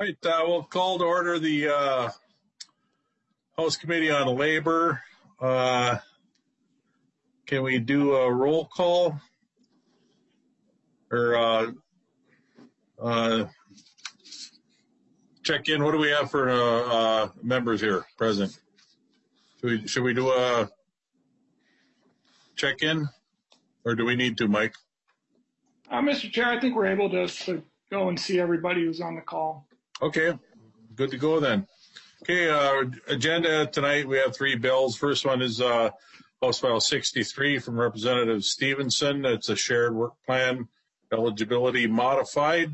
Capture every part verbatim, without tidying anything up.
right, uh, we'll call to order the uh, House Committee on Labor. Uh, can we do a roll call? Or uh, uh, check in? What do we have for uh, uh, members here present? Should we, should we do a check in? Or do we need to, Mike? Uh, Mister Chair, I think we're able to, to go and see everybody who's on the call. Okay, good to go then. Okay, uh, agenda tonight, we have three bills. First one is uh, House File sixty-three from Representative Stevenson. It's a shared work plan eligibility modified.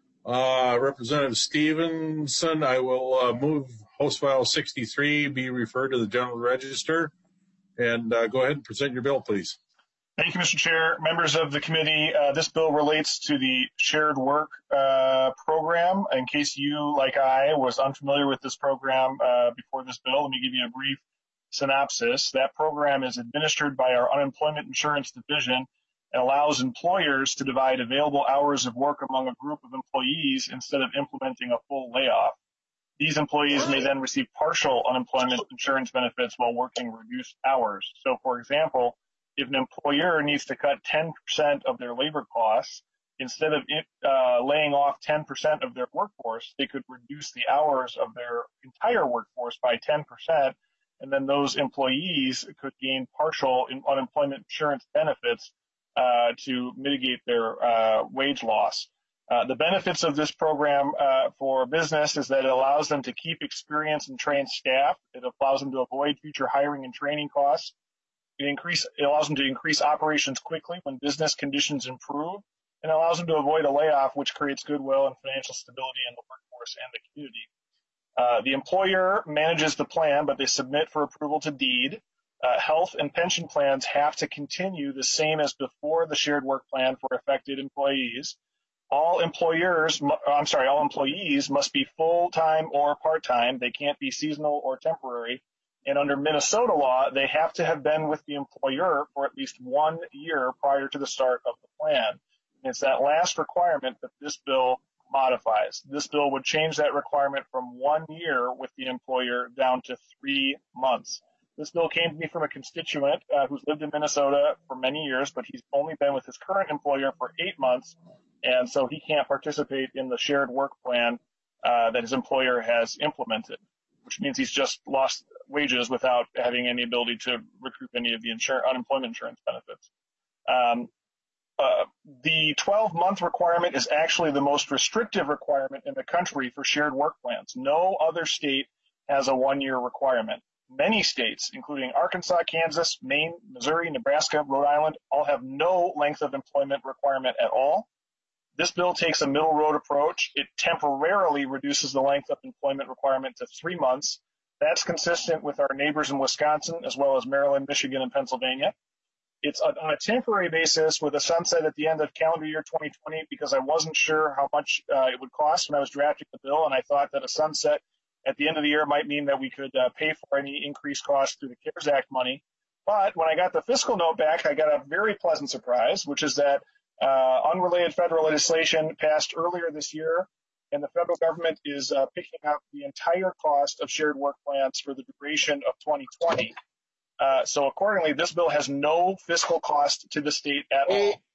Uh, Representative Stevenson, I will uh, move House File sixty-three be referred to the General Register. And uh, go ahead and present your bill, please. Thank you, Mister Chair. Members of the committee, uh, this bill relates to the shared work uh, program. In case you, like I, was unfamiliar with this program uh, before this bill, let me give you a brief synopsis. That program is administered by our Unemployment Insurance Division and allows employers to divide available hours of work among a group of employees instead of implementing a full layoff. These employees may then receive partial unemployment insurance benefits while working reduced hours. So, for example, if an employer needs to cut ten percent of their labor costs, instead of it, uh, laying off ten percent of their workforce, they could reduce the hours of their entire workforce by ten percent, and then those employees could gain partial in unemployment insurance benefits uh, to mitigate their uh, wage loss. Uh, the benefits of this program uh, for business is that it allows them to keep experienced and trained staff. It allows them to avoid future hiring and training costs. It, increase, it allows them to increase operations quickly when business conditions improve, and allows them to avoid a layoff, which creates goodwill and financial stability in the workforce and the community. Uh, the employer manages the plan, but they submit for approval to DEED. Uh, health and pension plans have to continue the same as before the shared work plan for affected employees. All employers, I'm sorry, all employees must be full-time or part-time. They can't be seasonal or temporary. And under Minnesota law, they have to have been with the employer for at least one year prior to the start of the plan. And it's that last requirement that this bill modifies. This bill would change that requirement from one year with the employer down to three months. This bill came to me from a constituent uh, who's lived in Minnesota for many years, but he's only been with his current employer for eight months, and so he can't participate in the shared work plan uh, that his employer has implemented, which means he's just lost wages without having any ability to recoup any of the insur- unemployment insurance benefits. Um, uh, the twelve-month requirement is actually the most restrictive requirement in the country for shared work plans. No other state has a one-year requirement. Many states, including Arkansas, Kansas, Maine, Missouri, Nebraska, Rhode Island, all have no length of employment requirement at all. This bill takes a middle road approach. It temporarily reduces the length of employment requirement to three months. That's consistent with our neighbors in Wisconsin, as well as Maryland, Michigan, and Pennsylvania. It's on a temporary basis with a sunset at the end of calendar year twenty twenty because I wasn't sure how much uh, it would cost when I was drafting the bill, and I thought that a sunset at the end of the year might mean that we could uh, pay for any increased costs through the CARES Act money. But when I got the fiscal note back, I got a very pleasant surprise, which is that uh, unrelated federal legislation passed earlier this year, and the federal government is uh, picking up the entire cost of shared work plans for the duration of twenty twenty. Uh, so accordingly, this bill has no fiscal cost to the state at all. Hey,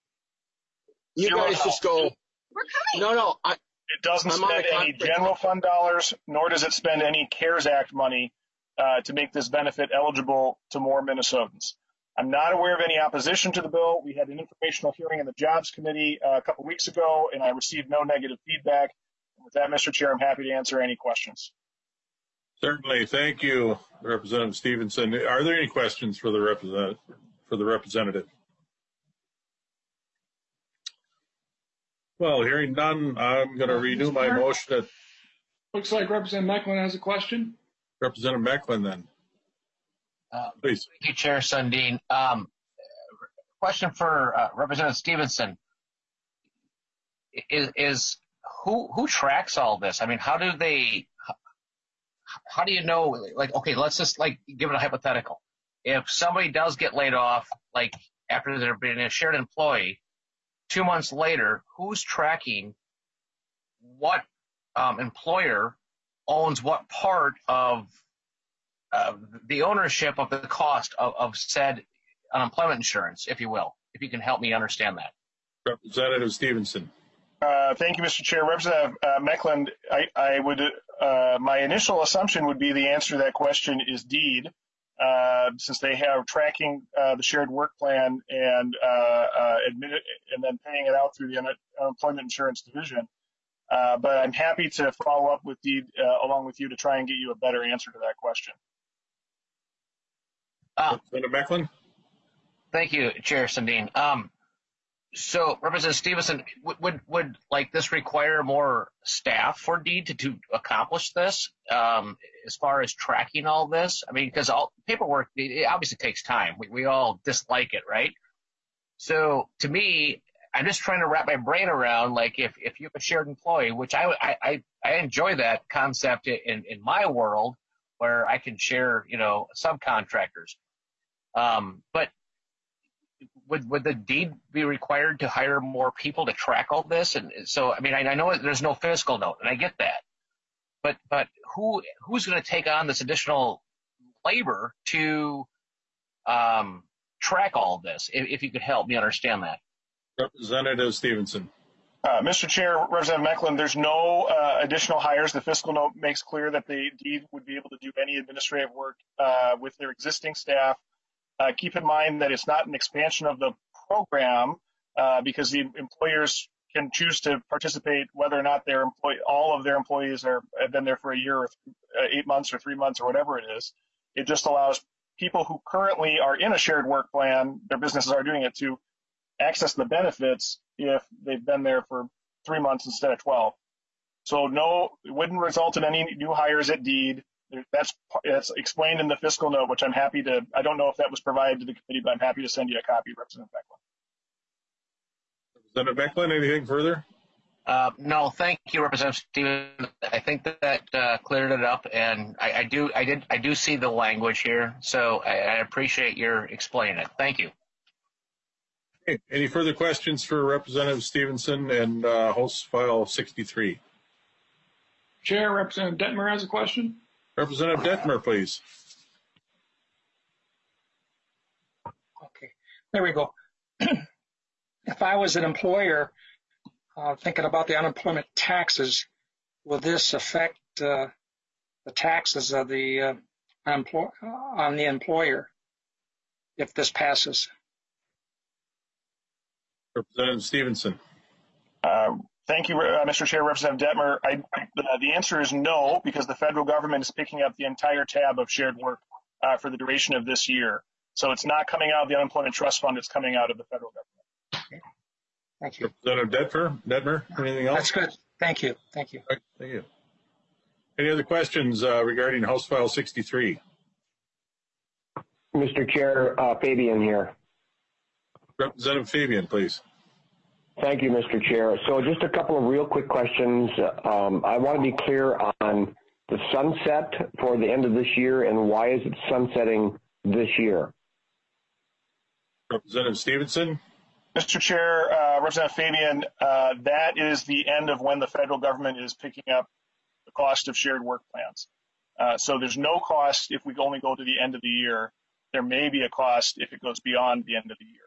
you Zero guys just go. We're coming. No, no. I, It doesn't I'm on spend the any conference. general fund dollars, nor does it spend any CARES Act money uh, to make this benefit eligible to more Minnesotans. I'm not aware of any opposition to the bill. We had an informational hearing in the Jobs Committee uh, a couple weeks ago, and I received no negative feedback. With that, Mister Chair, I'm happy to answer any questions. Certainly. Thank you, Representative Stevenson. Are there any questions for the representative? For the representative? Well, hearing none, I'm going to renew my motion. That Looks like Representative Mecklin has a question. Representative Mecklin, then. Uh, Please. Thank you, Chair Sundin. Um, question for uh, Representative Stevenson. Is, is who who tracks all this? I mean, how do they, how, how do you know, like, okay, let's just, like, give it a hypothetical. If somebody does get laid off, like, after they're being a shared employee, two months later, who's tracking what um, employer owns what part of uh, the ownership of the cost of, of said unemployment insurance, if you will, if you can help me understand that. Representative Stevenson. Uh, thank you, Mister Chair. Representative uh, Meckland, I, I would, uh, my initial assumption would be the answer to that question is deed, uh, since they have tracking uh, the shared work plan and uh, uh, admit it, and then paying it out through the un- unemployment insurance division. Uh, but I'm happy to follow up with deed uh, along with you to try and get you a better answer to that question. Uh, Representative Meckland. Thank you, Chair Sundin. Um, So, Representative Stevenson, would, would, would like this require more staff for deed to, to accomplish this, um, as far as tracking all this? I mean, because all paperwork, it obviously takes time. We, we all dislike it, right? So, to me, I'm just trying to wrap my brain around, like, if, if you have a shared employee, which I, I, I enjoy that concept in, in my world, where I can share, you know, subcontractors. Um, but Would, would the deed be required to hire more people to track all this? And so, I mean, I, I know there's no fiscal note, and I get that. But but who who's going to take on this additional labor to um, track all of this? If, if you could help me understand that. Representative Stevenson. Uh, Mister Chair, Representative Meckland, there's no uh, additional hires. The fiscal note makes clear that the deed would be able to do any administrative work uh, with their existing staff. Uh, keep in mind that it's not an expansion of the program uh, because the employers can choose to participate whether or not their employee, all of their employees are have been there for a year or th- uh, eight months or three months or whatever it is. It just allows people who currently are in a shared work plan, their businesses are doing it, to access the benefits if they've been there for three months instead of twelve. So no, it wouldn't result in any new hires at deed. That's, that's explained in the fiscal note, which I'm happy to, I don't know if that was provided to the committee, but I'm happy to send you a copy, Representative Meckland. Representative Meckland, anything further? Uh, no, thank you, Representative Stevens. I think that, that uh, cleared it up, and I, I do, I did, I do see the language here, so I, I appreciate your explaining it. Thank you. Okay. Any further questions for Representative Stevenson and uh, House File sixty-three? Chair, Representative Detmer has a question. Representative Detmer, please. Okay, there we go. If I was an employer uh, thinking about the unemployment taxes, will this affect uh, the taxes of the uh, employ- on the employer if this passes? Representative Stevenson. Uh, Thank you, uh, Mister Chair, Representative Detmer. I, uh, the answer is no, because the federal government is picking up the entire tab of shared work uh, for the duration of this year. So it's not coming out of the Unemployment Trust Fund, it's coming out of the federal government. Okay. Thank you. Representative Detmer, Detmer, anything else? That's good. Thank you. Thank you. Right, thank you. Any other questions uh, regarding House File sixty-three? Mister Chair, uh, Fabian here. Representative Fabian, please. Thank you, Mister Chair. So just a couple of real quick questions. Um, I want to be clear on the sunset for the end of this year and why is it sunsetting this year? Representative Stevenson. Mister Chair, uh, Representative Fabian, uh, that is the end of when the federal government is picking up the cost of shared work plans. Uh, so there's no cost if we only go to the end of the year. There may be a cost if it goes beyond the end of the year.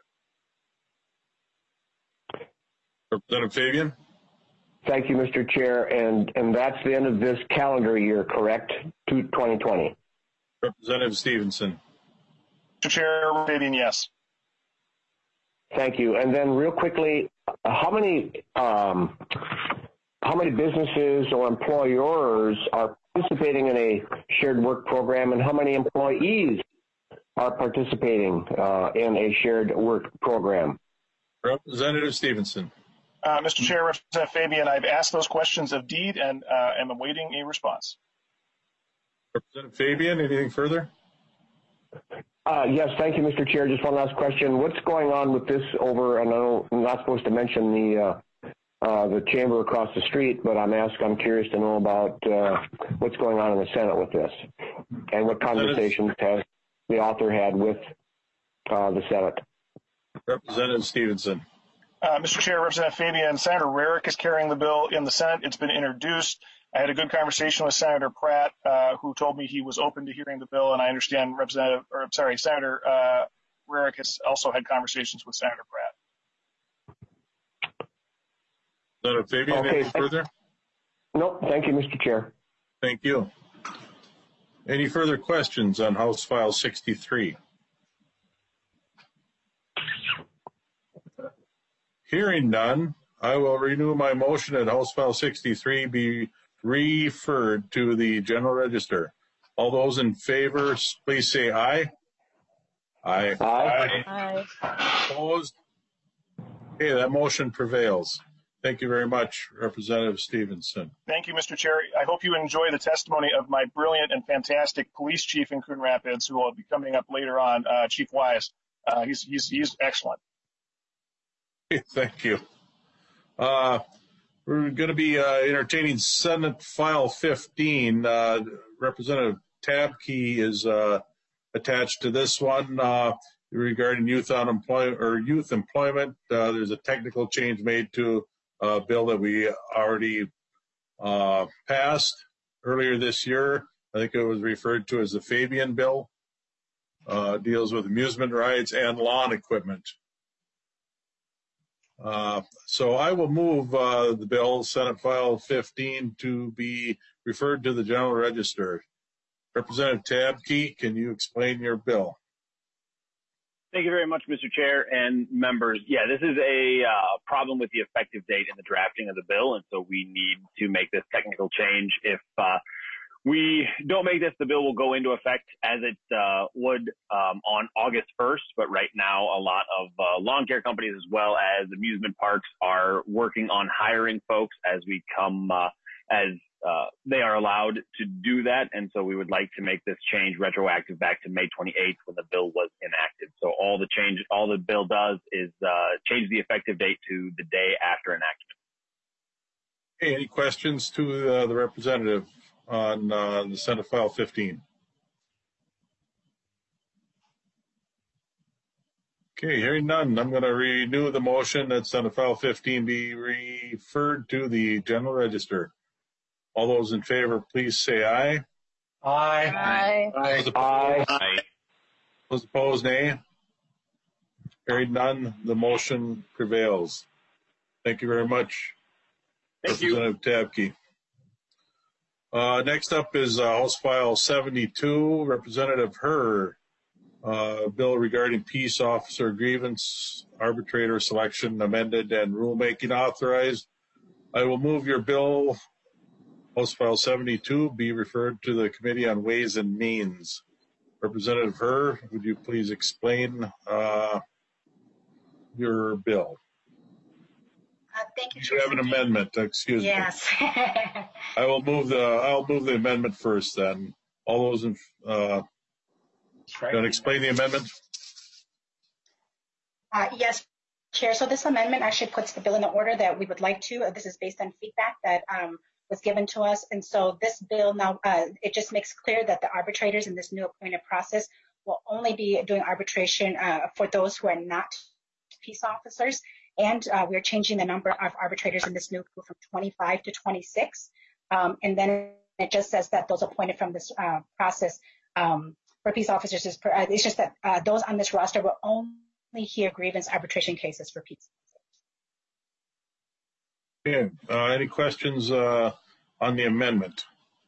Representative Fabian. Thank you, Mister Chair. And, and that's the end of this calendar year, correct? To twenty twenty. Representative Stevenson. Mister Chair, Fabian, yes. Thank you. And then real quickly, how many um, how many businesses or employers are participating in a shared work program, and how many employees are participating uh, in a shared work program? Representative Stevenson. Uh, Mister Chair, Representative Fabian, I've asked those questions of Deed and uh, am awaiting a response. Representative Fabian, anything further? Uh, yes, thank you, Mister Chair. Just one last question. What's going on with this over, and I know I'm not supposed to mention the uh, uh, the chamber across the street, but I'm asked, I'm curious to know about uh, what's going on in the Senate with this and what conversations has the author had with uh, the Senate. Representative Stevenson. Uh, Mister Chair, Representative Fabian, Senator Rarick is carrying the bill in the Senate. It's been introduced. I had a good conversation with Senator Pratt, uh, who told me he was open to hearing the bill, and I understand Representative, or I'm sorry, Senator uh, Rarick has also had conversations with Senator Pratt. Senator Fabian, Okay. anything further? Nope. Thank you, Mister Chair. Thank you. Any further questions on House File sixty-three? Hearing none, I will renew my motion that House File sixty-three be referred to the General Register. All those in favor, please say aye. Aye. Aye. Aye. Opposed? Okay, that motion prevails. Thank you very much, Representative Stevenson. Thank you, Mister Chair. I hope you enjoy the testimony of my brilliant and fantastic police chief in Coon Rapids, who will be coming up later on, uh, Chief Wise. Uh, he's, he's, he's excellent. Thank you. Uh, we're going to be uh, entertaining Senate File fifteen. Uh, Representative Tabke is uh, attached to this one uh, regarding youth unemployment or youth employment. Uh, there's a technical change made to a bill that we already uh, passed earlier this year. I think it was referred to as the Fabian bill. Uh, deals with amusement rides and lawn equipment. Uh, so I will move uh, the bill, Senate File fifteen, to be referred to the General Register. Representative Tabke, can you explain your bill? Thank you very much, Mister Chair and members. Yeah, this is a uh, problem with the effective date in the drafting of the bill, and so we need to make this technical change. If uh, we don't make this, the bill will go into effect as it uh, would um, on August first, but right now a lot of uh, lawn care companies as well as amusement parks are working on hiring folks as we come, uh, as uh, they are allowed to do that, and so we would like to make this change retroactive back to May twenty-eighth when the bill was enacted. So all the change, all the bill does is uh, change the effective date to the day after enactment. Hey, any questions to uh, the representative on uh, the Senate File fifteen? Okay, hearing none, I'm going to renew the motion that Senate File fifteen be referred to the General Register. All those in favor, please say aye. Aye. Aye. Those opposed, aye. Those opposed, nay. Hearing none, the motion prevails. Thank you very much, Thank you. Representative Tabke. Uh, next up is uh, House File seventy-two, Representative Herr, uh, bill regarding peace officer grievance, arbitrator selection amended, and rulemaking authorized. I will move your bill, House File seventy-two, be referred to the Committee on Ways and Means. Representative Herr, would you please explain uh, your bill? Uh, thank you, You have an amendment, excuse me. Yes. I will move the, I'll move the amendment first then. All those in, uh, going to explain the amendment? Uh, yes, Chair. So this amendment actually puts the bill in the order that we would like to. Uh, this is based on feedback that um, was given to us. And so this bill now, uh, it just makes clear that the arbitrators in this new appointed process will only be doing arbitration uh, for those who are not peace officers. And uh, we're changing the number of arbitrators in this new group from twenty-five to twenty-six. Um, and then it just says that those appointed from this uh, process um, for peace officers, is per, uh, it's just that uh, those on this roster will only hear grievance arbitration cases for peace officers. Okay, uh, any questions uh, on the amendment?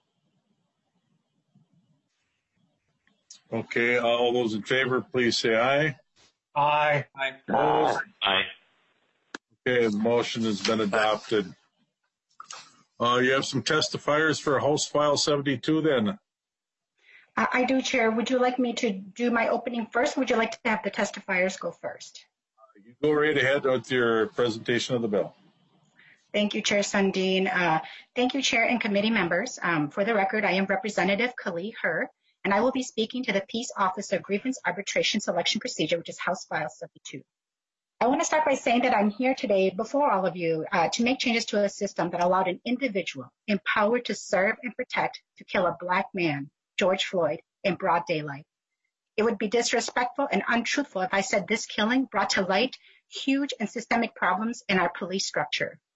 Okay, all those in favor, please say aye. Aye. Opposed? Aye. Okay, the motion has been adopted. Uh, you have some testifiers for House File seventy-two then? I, I do, Chair. Would you like me to do my opening first? Or would you like to have the testifiers go first? You go right ahead with your presentation of the bill. Thank you, Chair Sundin. Uh, thank you, Chair and committee members. Um, for the record, I am Representative Kali Herr, and I will be speaking to the Peace Officer Grievance Arbitration Selection Procedure, which is House File seventy-two. I want to start by saying that I'm here today before all of you uh, to make changes to a system that allowed an individual empowered to serve and protect to kill a black man, George Floyd, in broad daylight. It would be disrespectful and untruthful if I said this killing brought to light huge and systemic problems in our police structure.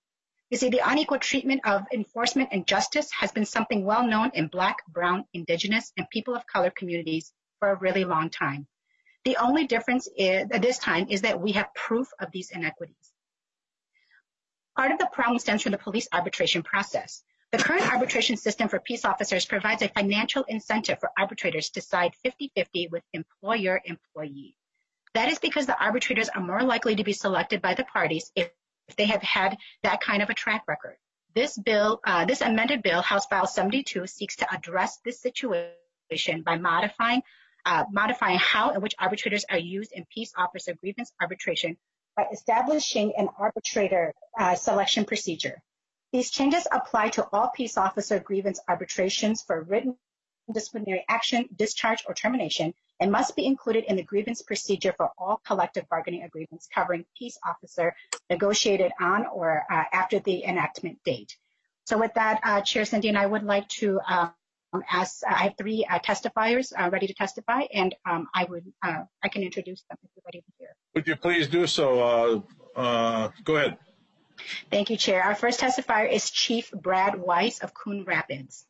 You see, the unequal treatment of enforcement and justice has been something well known in Black, Brown, Indigenous, and people of color communities for a really long time. The only difference is, at this time is that we have proof of these inequities. Part of the problem stems from the police arbitration process. The current arbitration system for peace officers provides a financial incentive for arbitrators to side fifty fifty with employer-employee. That is because the arbitrators are more likely to be selected by the parties if, if they have had that kind of a track record. This bill, uh, this amended bill, House File seventy-two, seeks to address this situation by modifying, uh, modifying how and which arbitrators are used in peace officer grievance arbitration by establishing an arbitrator uh, selection procedure. These changes apply to all peace officer grievance arbitrations for written disciplinary action, discharge, or termination, and must be included in the grievance procedure for all collective bargaining agreements covering peace officer negotiated on or uh, after the enactment date. So with that, uh, Chair Cindy and I would like to um, ask, I have three uh, testifiers uh, ready to testify, and um, I would, uh, I can introduce them if you're ready to hear. Would you please do so? Uh, uh, go ahead. Thank you, Chair. Our first testifier is Chief Brad Weiss of Coon Rapids.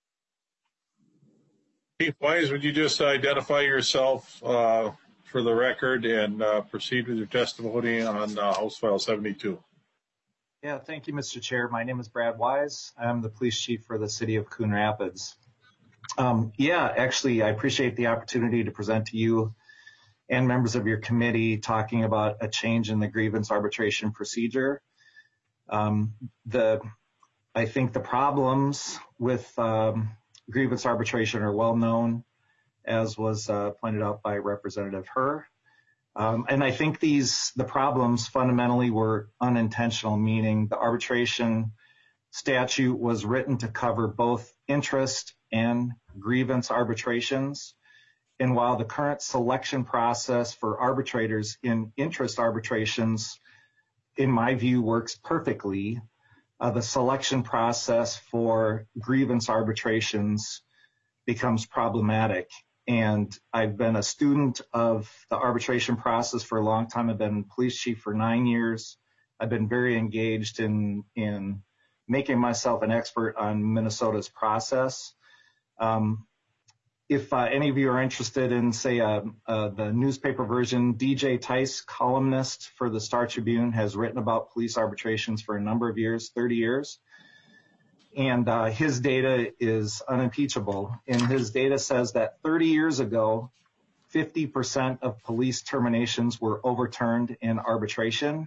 Chief Weiss, would you just identify yourself uh, for the record and uh, proceed with your testimony on uh, House File seventy-two? Yeah, thank you, Mister Chair. My name is Brad Weiss. I'm the police chief for the city of Coon Rapids. Um, yeah, actually, I appreciate the opportunity to present to you and members of your committee talking about a change in the grievance arbitration procedure. Um, the, I think the problems with um, grievance arbitration are well known, as was uh, pointed out by Representative Herr. Um, and I think these, the problems fundamentally were unintentional, meaning the arbitration statute was written to cover both interest and grievance arbitrations. And while the current selection process for arbitrators in interest arbitrations, in my view, works perfectly, uh, the selection process for grievance arbitrations becomes problematic. And I've been a student of the arbitration process for a long time. I've been police chief for nine years. I've been very engaged in, in making myself an expert on Minnesota's process. Um, If uh, any of you are interested in, say, uh, uh, the newspaper version, D J Tice, columnist for the Star Tribune, has written about police arbitrations for a number of years, thirty years. And uh, his data is unimpeachable. And his data says that thirty years ago, fifty percent of police terminations were overturned in arbitration.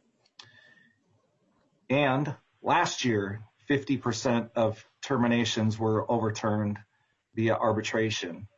And last year, fifty percent of terminations were overturned via arbitration.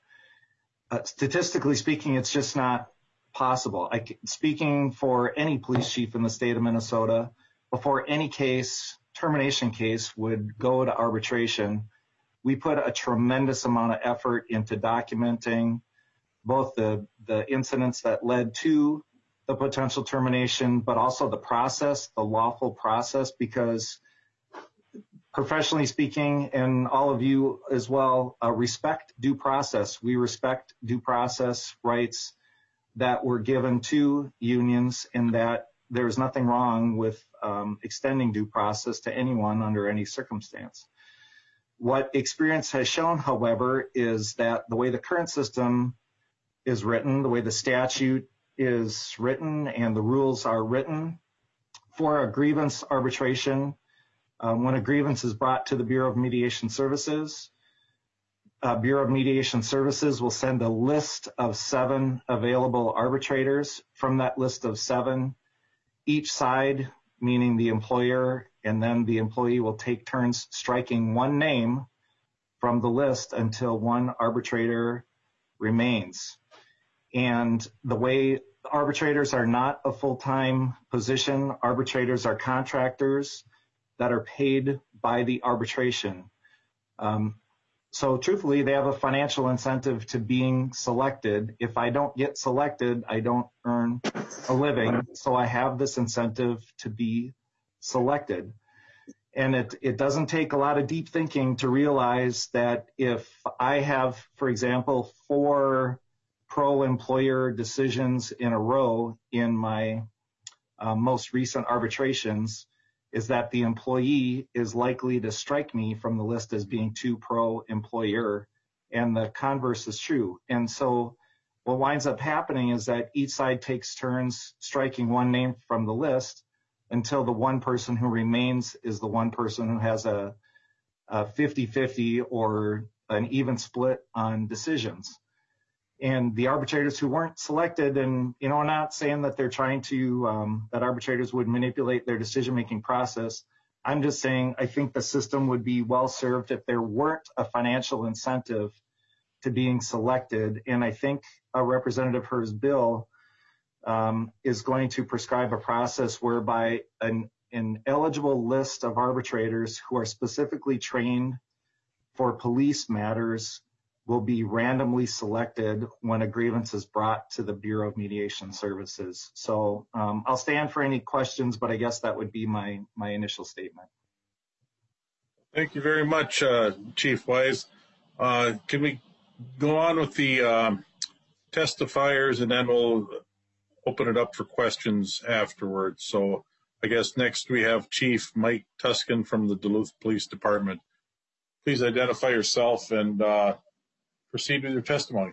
Uh, statistically speaking, it's just not possible. I, speaking for any police chief in the state of Minnesota, before any case, termination case would go to arbitration, we put a tremendous amount of effort into documenting both the, the incidents that led to the potential termination, but also the process, the lawful process, because professionally speaking, and all of you as well, uh, respect due process. We respect due process rights that were given to unions, and that there's nothing wrong with um, extending due process to anyone under any circumstance. What experience has shown, however, is that the way the current system is written, the way the statute is written and the rules are written for a grievance arbitration, Um, when a grievance is brought to the Bureau of Mediation Services, uh, Bureau of Mediation Services will send a list of seven available arbitrators. From that list of seven, each side, meaning the employer and then the employee, will take turns striking one name from the list until one arbitrator remains. And the way arbitrators are not a full-time position, arbitrators are contractors that are paid by the arbitration. Um, so truthfully, they have a financial incentive to being selected. If I don't get selected, I don't earn a living. So I have this incentive to be selected. And it, it doesn't take a lot of deep thinking to realize that if I have, for example, four pro-employer decisions in a row in my uh, most recent arbitrations, is that the employee is likely to strike me from the list as being too pro-employer, and the converse is true. And so what winds up happening is that each side takes turns striking one name from the list until the one person who remains is the one person who has a, a fifty-fifty or an even split on decisions. And the arbitrators who weren't selected, and, you know, I'm not saying that they're trying to, um, that arbitrators would manipulate their decision-making process. I'm just saying I think the system would be well served if there weren't a financial incentive to being selected. And I think a Representative Herr's bill um, is going to prescribe a process whereby an, an eligible list of arbitrators who are specifically trained for police matters will be randomly selected when a grievance is brought to the Bureau of Mediation Services. So um, I'll stand for any questions, but I guess that would be my, my initial statement. Thank you very much, uh, Chief Wise. Uh, can we go on with the um, testifiers, and then we'll open it up for questions afterwards. So I guess next we have Chief Mike Tuskin from the Duluth Police Department. Please identify yourself and uh, proceed with your testimony.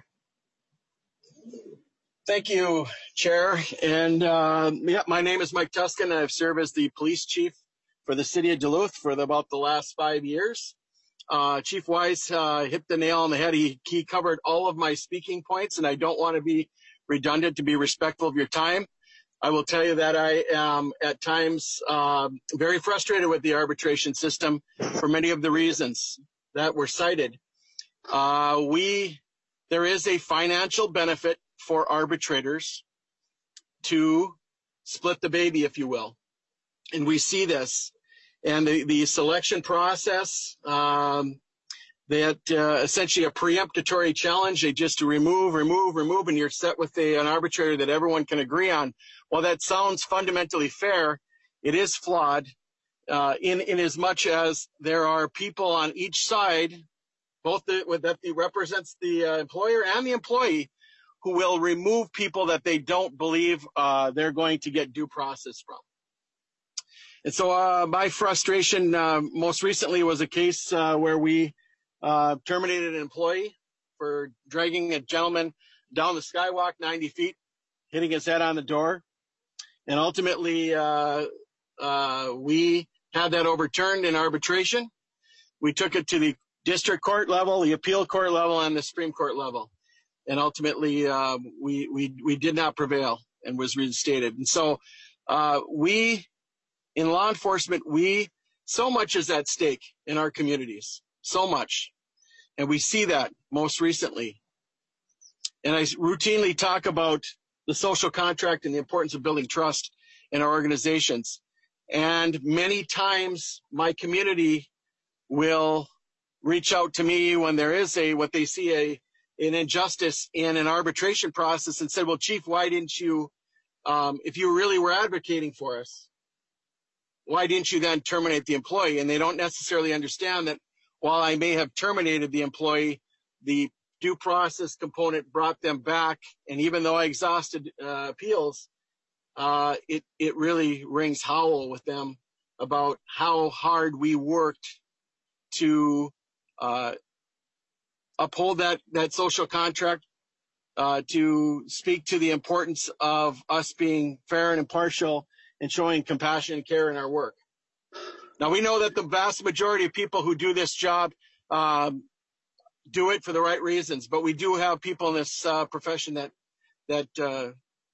Thank you, Chair. And uh, yeah, my name is Mike Tuskin. I've served as the police chief for the city of Duluth for the, about the last five years. Uh, Chief Wise uh, hit the nail on the head. He, he covered all of my speaking points, and I don't want to be redundant, to be respectful of your time. I will tell you that I am at times uh, very frustrated with the arbitration system for many of the reasons that were cited. Uh, we, there is a financial benefit for arbitrators to split the baby, if you will. And we see this. And the, the selection process, um, that uh, essentially a preemptory challenge, they just remove, remove, remove, and you're set with a, an arbitrator that everyone can agree on. While that sounds fundamentally fair, it is flawed uh, in, in as much as there are people on each side, both the, that the represents the uh, employer and the employee, who will remove people that they don't believe uh, they're going to get due process from. And so uh, my frustration uh, most recently was a case uh, where we uh, terminated an employee for dragging a gentleman down the skywalk ninety feet, hitting his head on the door. And ultimately, uh, uh, we had that overturned in arbitration. We took it to the district court level, the appeal court level, and the Supreme Court level. And ultimately, uh, we, we, we did not prevail and was reinstated. And so uh, we, in law enforcement, we, so much is at stake in our communities, so much. And we see that most recently. And I routinely talk about the social contract and the importance of building trust in our organizations. And many times my community will reach out to me when there is a, what they see a, an injustice in an arbitration process, and said, well, Chief, why didn't you, um, if you really were advocating for us, why didn't you then terminate the employee? And they don't necessarily understand that while I may have terminated the employee, the due process component brought them back. And even though I exhausted uh, appeals, uh, it, it really rings hollow with them about how hard we worked to uh, uphold that, that social contract, uh, to speak to the importance of us being fair and impartial and showing compassion and care in our work. Now, we know that the vast majority of people who do this job um, do it for the right reasons, but we do have people in this uh, profession that that uh,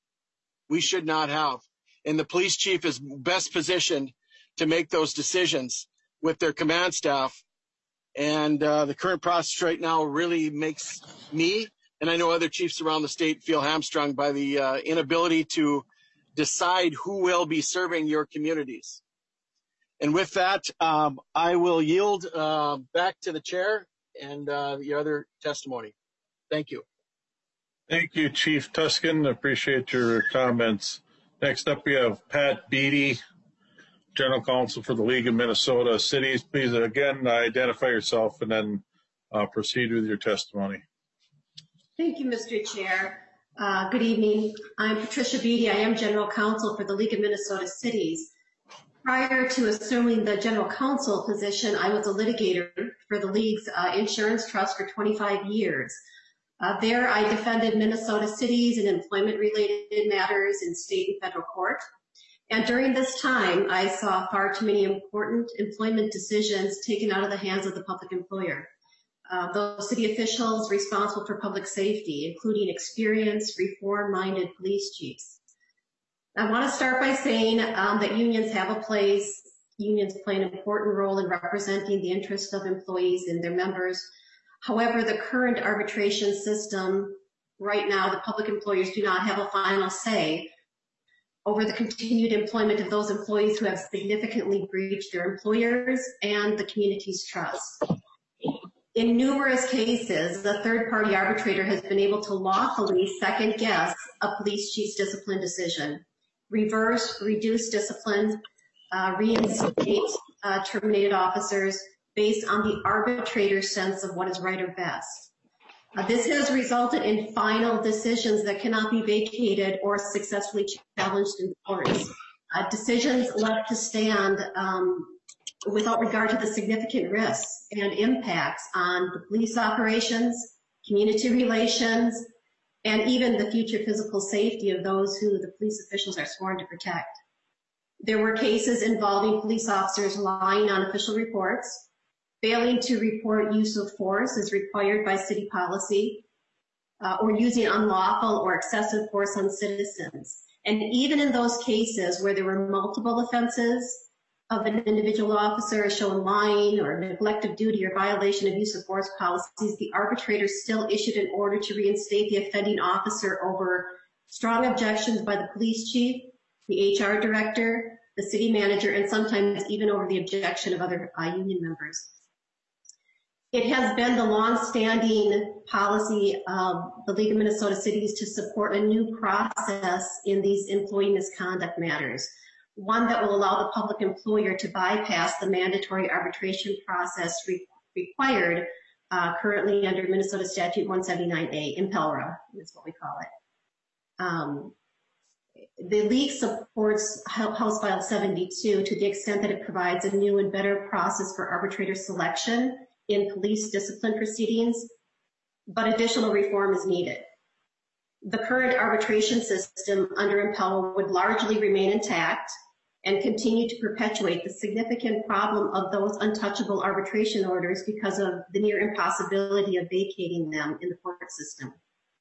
we should not have. And the police chief is best positioned to make those decisions with their command staff. And uh, the current process right now really makes me, and I know other chiefs around the state, feel hamstrung by the uh, inability to decide who will be serving your communities. And with that, um, I will yield uh, back to the chair and uh, the other testimony. Thank you. Thank you, Chief Tuskin. Appreciate your comments. Next up, we have Pat Beatty, General Counsel for the League of Minnesota Cities. Please, again, identify yourself and then uh, proceed with your testimony. Thank you, Mister Chair. Uh, good evening. I'm Patricia Beatty. I am General Counsel for the League of Minnesota Cities. Prior to assuming the general counsel position, I was a litigator for the league's uh, insurance trust for twenty-five years. Uh, there, I defended Minnesota cities in employment-related matters in state and federal court. And during this time, I saw far too many important employment decisions taken out of the hands of the public employer. Uh, those city officials responsible for public safety, including experienced, reform-minded police chiefs. I want to start by saying um, that unions have a place. Unions play an important role in representing the interests of employees and their members. However, the current arbitration system, right now, the public employers do not have a final say over the continued employment of those employees who have significantly breached their employers and the community's trust. In numerous cases, the third-party arbitrator has been able to lawfully second-guess a police chief's discipline decision, reverse, reduce discipline, uh, reinstate uh, terminated officers based on the arbitrator's sense of what is right or best. Uh, this has resulted in final decisions that cannot be vacated or successfully challenged in courts. Uh, decisions left to stand um, without regard to the significant risks and impacts on the police operations, community relations, and even the future physical safety of those who the police officials are sworn to protect. There were cases involving police officers lying on official reports, failing to report use of force as required by city policy, uh, or using unlawful or excessive force on citizens. And even in those cases where there were multiple offenses of an individual officer showing lying or neglect of duty or violation of use of force policies, the arbitrator still issued an order to reinstate the offending officer over strong objections by the police chief, the H R director, the city manager, and sometimes even over the objection of other uh, union members. It has been the long-standing policy of the League of Minnesota Cities to support a new process in these employee misconduct matters, one that will allow the public employer to bypass the mandatory arbitration process re required uh, currently under Minnesota Statute one seventy-nine A, Impelra is what we call it. Um, the League supports House File seventy-two to the extent that it provides a new and better process for arbitrator selection in police discipline proceedings, but additional reform is needed. The current arbitration system under Impel would largely remain intact and continue to perpetuate the significant problem of those untouchable arbitration orders because of the near impossibility of vacating them in the court system.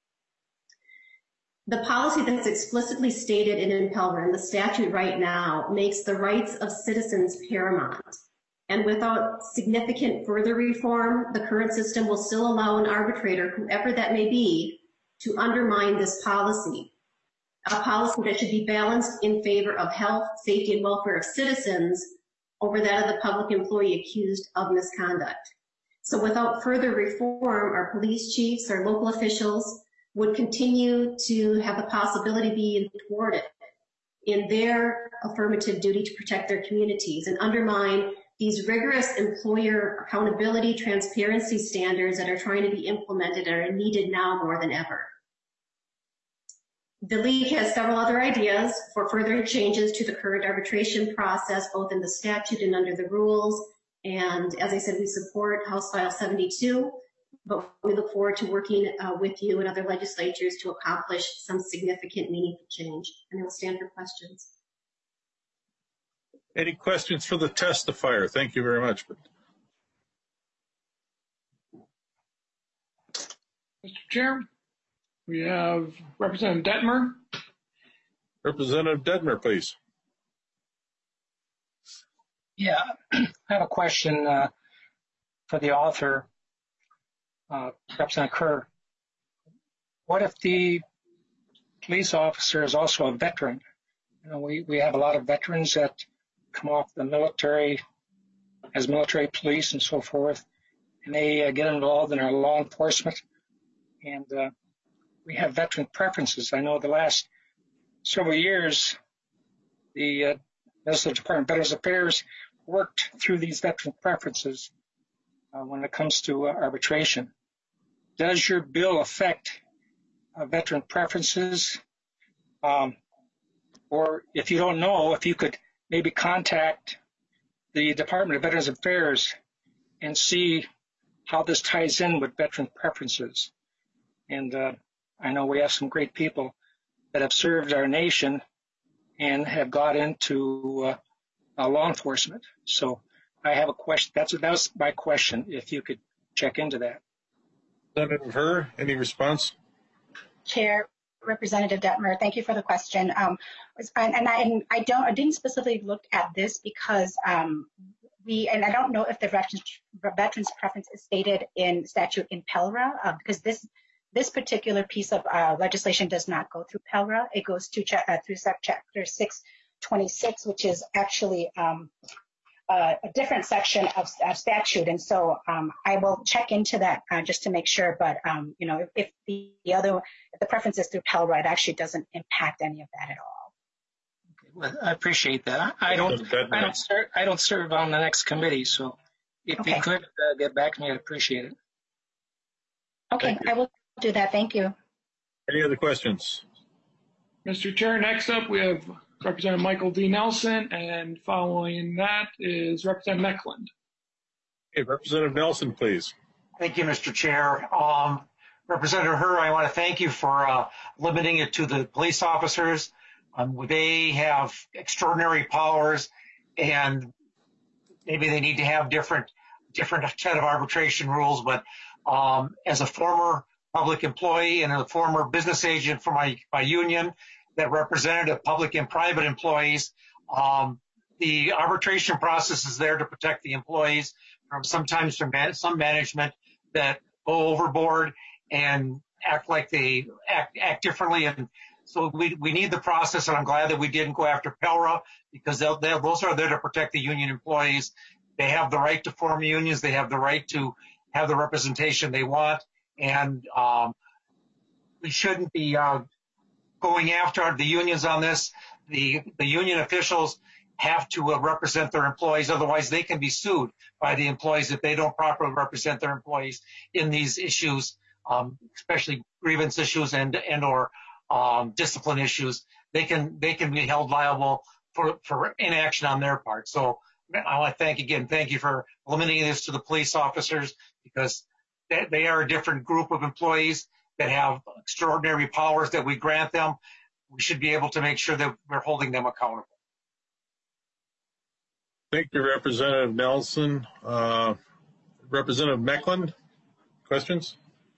The policy that's explicitly stated in Impel and the statute right now makes the rights of citizens paramount. And without significant further reform, the current system will still allow an arbitrator, whoever that may be, to undermine this policy, a policy that should be balanced in favor of health, safety, and welfare of citizens over that of the public employee accused of misconduct. So without further reform, our police chiefs, our local officials would continue to have the possibility being thwarted in their affirmative duty to protect their communities and undermine these rigorous employer accountability, transparency standards that are trying to be implemented and are needed now more than ever. The League has several other ideas for further changes to the current arbitration process, both in the statute and under the rules. And as I said, we support House File seventy-two, but we look forward to working uh, with you and other legislatures to accomplish some significant, meaningful change. And I will stand for questions. Any questions for the testifier? Thank you very much. Mister Chair, we have Representative Detmer. Representative Detmer, please. Yeah, I have a question uh, for the author, uh, Representative Kerr. What if the police officer is also a veteran? You know, we, we have a lot of veterans that come off the military as military police and so forth, and they uh, get involved in our law enforcement. And uh, we have veteran preferences. I know the last several years, the uh, Minnesota Department of Veterans Affairs worked through these veteran preferences uh, when it comes to uh, arbitration. Does your bill affect uh, veteran preferences? Um, or if you don't know, if you could maybe contact the Department of Veterans Affairs and see how this ties in with veteran preferences. And uh, I know we have some great people that have served our nation and have got into uh, uh, law enforcement. So I have a question. That's that was my question. If you could check into that. Senator Herr, any response? Chair, Representative Detmer, thank you for the question. Um, and, and, I, and I don't, I didn't specifically look at this because um, we, and I don't know if the veterans, veterans preference is stated in statute in PELRA, uh, because this this particular piece of uh, legislation does not go through PELRA. It goes to cha- uh, through chapter six twenty-six, which is actually um, uh, a different section of, of statute. And so um, I will check into that uh, just to make sure. But um, you know, if, if the, the other, if the preference is through PELRA, it actually doesn't impact any of that at all. Okay, well, I appreciate that. I don't, I don't serve, I don't serve on the next committee, so if Okay. you could uh, get back to me, I'd appreciate it. Okay, I will do that. Thank you. Any other questions? Mister Chair, next up we have Representative Michael D. Nelson, and following that is Representative Meckland. Okay, Representative Nelson, please. Thank you, Mister Chair. Um, Representative Herr, I want to thank you for uh, limiting it to the police officers. Um, they have extraordinary powers, and maybe they need to have different, different set of arbitration rules. But um, as a former public employee and a former business agent for my, my union that represented public and private employees, um, the arbitration process is there to protect the employees from sometimes from man- some management that go overboard and act like they act, act differently. And so we, we need the process, and I'm glad that we didn't go after PELRA because they'll, they'll, those are there to protect the union employees. They have the right to form unions. They have the right to have the representation they want. And um, we shouldn't be uh, going after the unions on this. The, the union officials have to uh, represent their employees. Otherwise, they can be sued by the employees if they don't properly represent their employees in these issues, um, especially grievance issues and and or um, discipline issues. They can they can be held liable for, for inaction on their part. So I want to thank again, thank you for limiting this to the police officers because they, they are a different group of employees that have extraordinary powers that we grant them. We should be able to make sure that we're holding them accountable. Thank you, Representative Nelson. Uh, Representative Meckland, questions?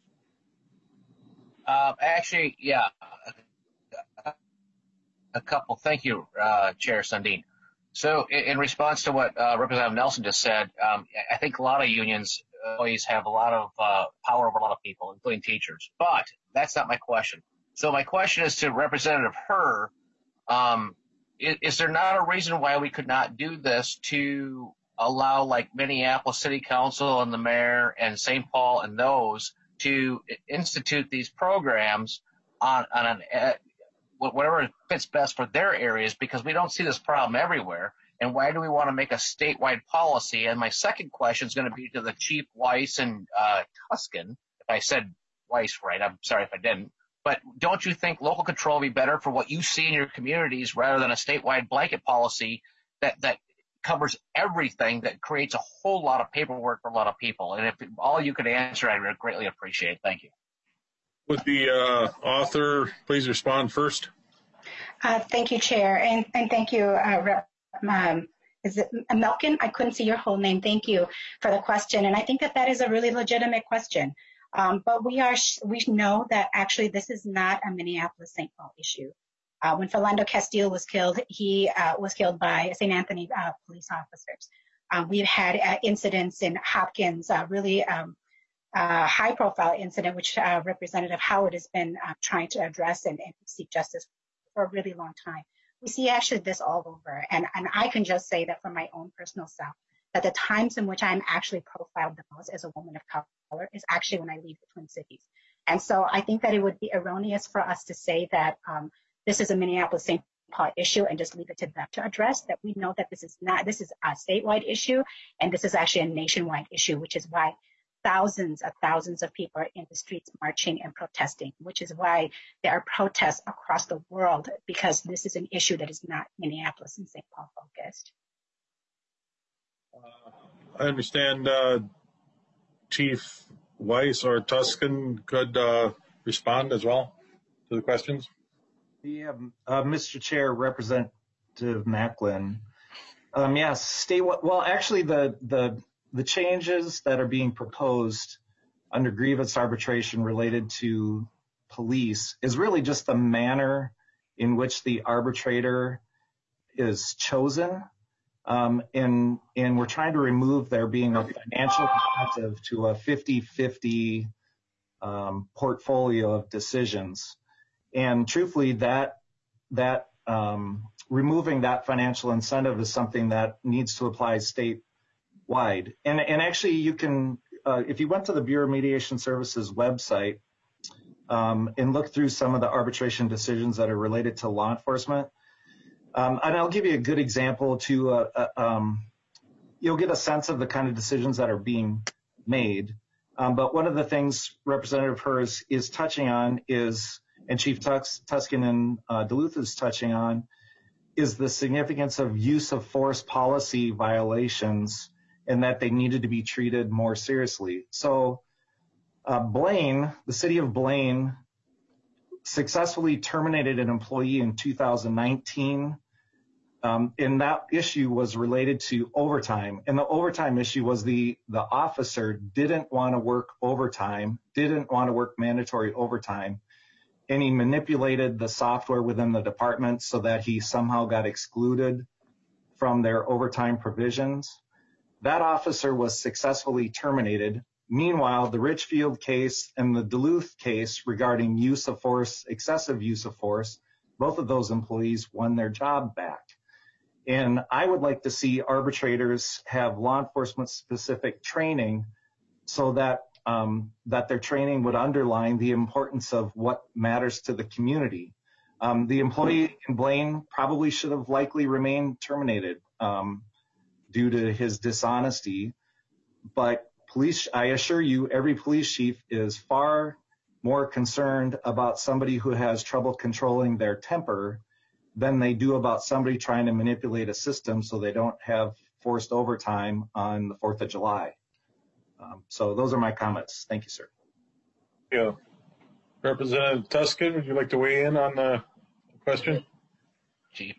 Uh, actually, yeah, a, a couple. Thank you, uh, Chair Sundin. So in, in response to what uh, Representative Nelson just said, um, I think a lot of unions always have a lot of uh, power over a lot of people, including teachers. But that's not my question. So my question is to Representative Herr. Um, is, is there not a reason why we could not do this to allow, like, Minneapolis City Council and the mayor and Saint Paul and those to institute these programs on, on an uh, whatever fits best for their areas, because we don't see this problem everywhere. And why do we want to make a statewide policy? And my second question is going to be to the Chief Weiss and uh, Tuscan. If I said Weiss right, I'm sorry if I didn't. But don't you think local control would be better for what you see in your communities rather than a statewide blanket policy that, that covers everything, that creates a whole lot of paperwork for a lot of people? And if all you could answer, I would greatly appreciate it. Thank you. Would the uh, author please respond first? Uh, thank you, Chair, and, and thank you, uh, Rep. Um, is it Melkin? I couldn't see your whole name. Thank you for the question, and I think that that is a really legitimate question. Um, but we are we know that actually this is not a Minneapolis-Saint Paul issue. Uh, when Philando Castile was killed, he uh, was killed by Saint Anthony uh, police officers. Uh, we've had uh, incidents in Hopkins, uh, really um, uh, high-profile incident, which uh, Representative Howard has been uh, trying to address and, and seek justice for a really long time. We see actually this all over, and, and I can just say that from my own personal self, that the times in which I'm actually profiled the most as a woman of color is actually when I leave the Twin Cities. And so I think that it would be erroneous for us to say that um, this is a Minneapolis-Saint Paul issue and just leave it to them to address, that we know that this is not, this is a statewide issue, and this is actually a nationwide issue, which is why thousands of thousands of people are in the streets marching and protesting, which is why there are protests across the world, because this is an issue that is not Minneapolis and Saint Paul focused. I understand uh, Chief Weiss or Tuscan could uh, respond as well to the questions. The, um, uh, Mister Chair, Representative Macklin. Um, yes, state. Well, actually, the the the changes that are being proposed under grievance arbitration related to police is really just the manner in which the arbitrator is chosen. Um, and, and we're trying to remove there being a financial incentive to a fifty-fifty um, portfolio of decisions. And truthfully, that, that um, removing that financial incentive is something that needs to apply statewide. And, and actually, you can, uh, if you went to the Bureau of Mediation Services website um, and look through some of the arbitration decisions that are related to law enforcement, Um, and I'll give you a good example to, uh, uh, um, you'll get a sense of the kind of decisions that are being made. Um, but one of the things Representative Hers is touching on is, and Chief Tux, Tuscan in uh, Duluth is touching on, is the significance of use of force policy violations and that they needed to be treated more seriously. So uh, Blaine, the city of Blaine, successfully terminated an employee in two thousand nineteen. Um, and that issue was related to overtime. And the overtime issue was the, the officer didn't want to work overtime, didn't want to work mandatory overtime. And he manipulated the software within the department so that he somehow got excluded from their overtime provisions. That officer was successfully terminated. Meanwhile, the Richfield case and the Duluth case regarding use of force, excessive use of force, both of those employees won their job back. And I would like to see arbitrators have law enforcement specific training so that um, that their training would underline the importance of what matters to the community. Um, the employee in Blaine probably should have likely remained terminated um, due to his dishonesty, but police, I assure you, every police chief is far more concerned about somebody who has trouble controlling their temper than they do about somebody trying to manipulate a system so they don't have forced overtime on the fourth of July. Um, so those are my comments. Thank you, sir. Yeah. Representative Tuscan, would you like to weigh in on the question? Chief.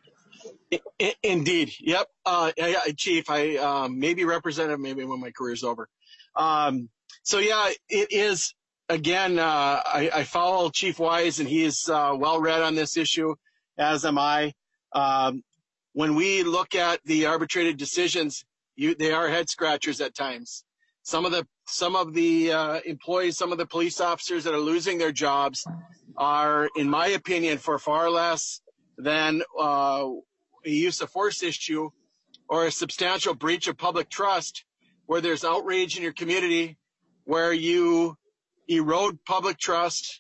Indeed. Yep. Uh, Chief, I um, maybe representative, maybe when my career's over. Um, so yeah, it is, again, uh, I, I follow Chief Wise and he is uh, well read on this issue, as am I. Um, when we look at the arbitrated decisions, you, they are head scratchers at times. Some of the, some of the uh, employees, some of the police officers that are losing their jobs are, in my opinion, for far less than uh, a use of force issue or a substantial breach of public trust, where there's outrage in your community, where you erode public trust.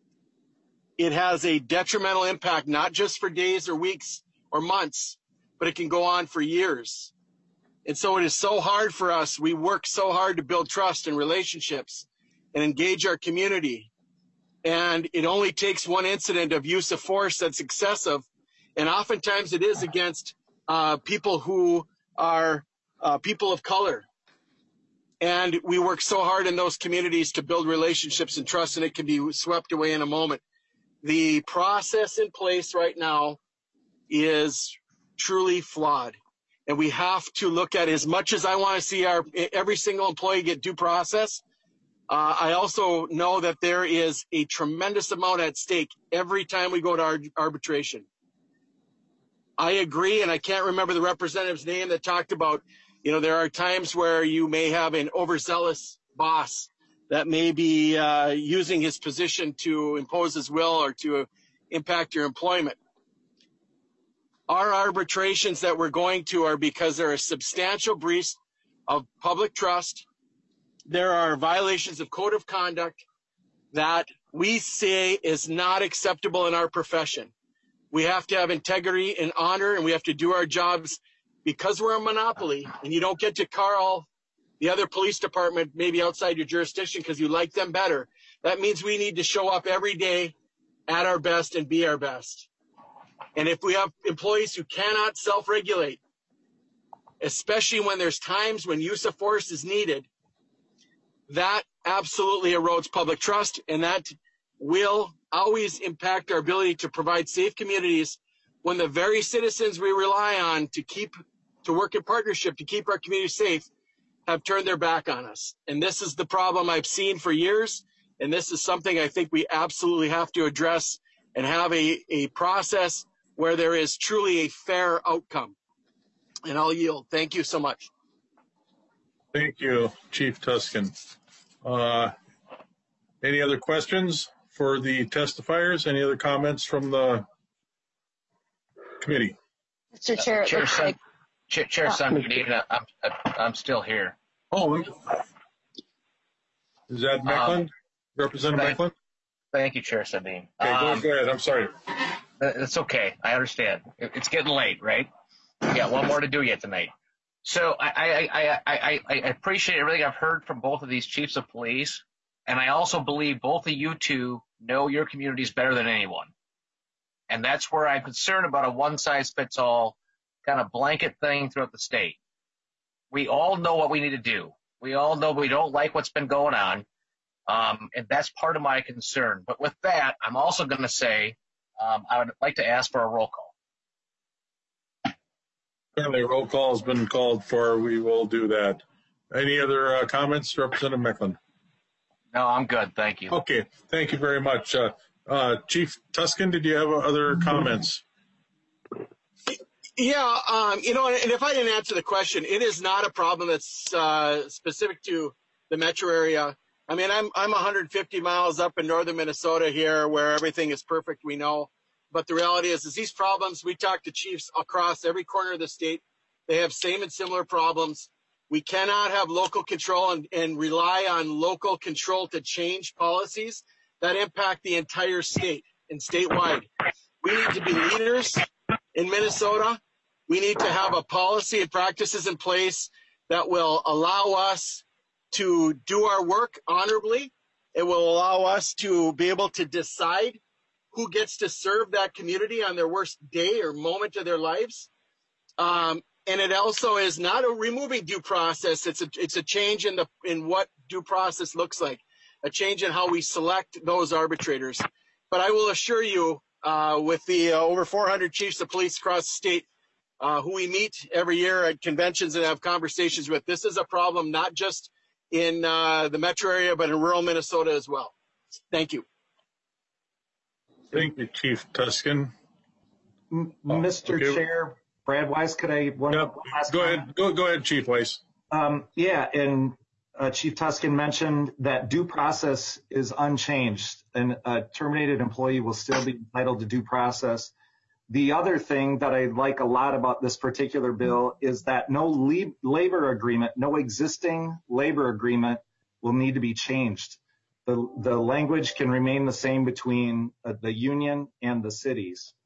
It has a detrimental impact, not just for days or weeks or months, but it can go on for years. And so it is so hard for us. We work so hard to build trust and relationships and engage our community. And it only takes one incident of use of force that's excessive. And oftentimes it is against uh, people who are uh, people of color. And we work so hard in those communities to build relationships and trust, and it can be swept away in a moment. The process in place right now is truly flawed. And we have to look at, as much as I want to see our every single employee get due process, uh, I also know that there is a tremendous amount at stake every time we go to our arbitration. I agree, and I can't remember the representative's name that talked about, you know, there are times where you may have an overzealous boss that may be uh, using his position to impose his will or to uh, impact your employment. Our arbitrations that we're going to are because there are substantial breach of public trust. There are violations of code of conduct that we say is not acceptable in our profession. We have to have integrity and honor, and we have to do our jobs because we're a monopoly, and you don't get to call the other police department maybe outside your jurisdiction because you like them better. That means we need to show up every day at our best and be our best. And if we have employees who cannot self-regulate, especially when there's times when use of force is needed, that absolutely erodes public trust, and that will always impact our ability to provide safe communities when the very citizens we rely on to keep to work in partnership to keep our community safe have turned their back on us. And this is the problem I've seen for years, and this is something I think we absolutely have to address and have a, a process where there is truly a fair outcome. And I'll yield. Thank you so much. Thank you, Chief Tuskin. Uh, any other questions for the testifiers? Any other comments from the committee? Mister Chair, it Chair, looks son, like, Chair, Chair son, I'm, I'm still here. Oh, is that Mecklen? Um, Representative thank, Mecklen? Thank you, Chair Sandin. Okay, um, go, go ahead. I'm sorry. It's okay. I understand. It's getting late, right? Yeah, one more to do yet tonight. So I, I, I, I, I appreciate everything I've heard from both of these chiefs of police, and I also believe both of you two know your communities better than anyone. And that's where I'm concerned about a one-size-fits-all kind of blanket thing throughout the state. We all know what we need to do. We all know we don't like what's been going on, um, and that's part of my concern. But with that, I'm also going to say um, I would like to ask for a roll call. Currently, a roll call has been called for. We will do that. Any other uh, comments, Representative Mecklen? No, I'm good. Thank you. Okay. Thank you very much. Uh, uh, Chief Tuskin, did you have other comments? Yeah, um, you know, and if I didn't answer the question, it is not a problem that's uh, specific to the metro area. I mean, I'm I'm one hundred fifty miles up in northern Minnesota here, where everything is perfect, we know. But the reality is, is these problems, we talk to chiefs across every corner of the state. They have same and similar problems. We cannot have local control and, and rely on local control to change policies that impact the entire state and statewide. We need to be leaders in Minnesota. We need to have a policy and practices in place that will allow us to do our work honorably. It will allow us to be able to decide who gets to serve that community on their worst day or moment of their lives. Um, and it also is not a removing due process. It's a, it's a change in the, in what due process looks like, a change in how we select those arbitrators. But I will assure you, uh, with the uh, over four hundred chiefs of police across the state, uh, who we meet every year at conventions and have conversations with, this is a problem not just in uh, the metro area, but in rural Minnesota as well. Thank you. Thank you, Chief Tuskin. M- Mister okay. Chair, Brad Weiss, could I one, Yep. one last Go comment? ahead. Go, go ahead, Chief Weiss. Um, yeah, and uh, Chief Tuskin mentioned that due process is unchanged, and a terminated employee will still be entitled to due process. The other thing that I like a lot about this particular bill is that no le- labor agreement, no existing labor agreement will need to be changed. The, the language can remain the same between uh, the union and the cities.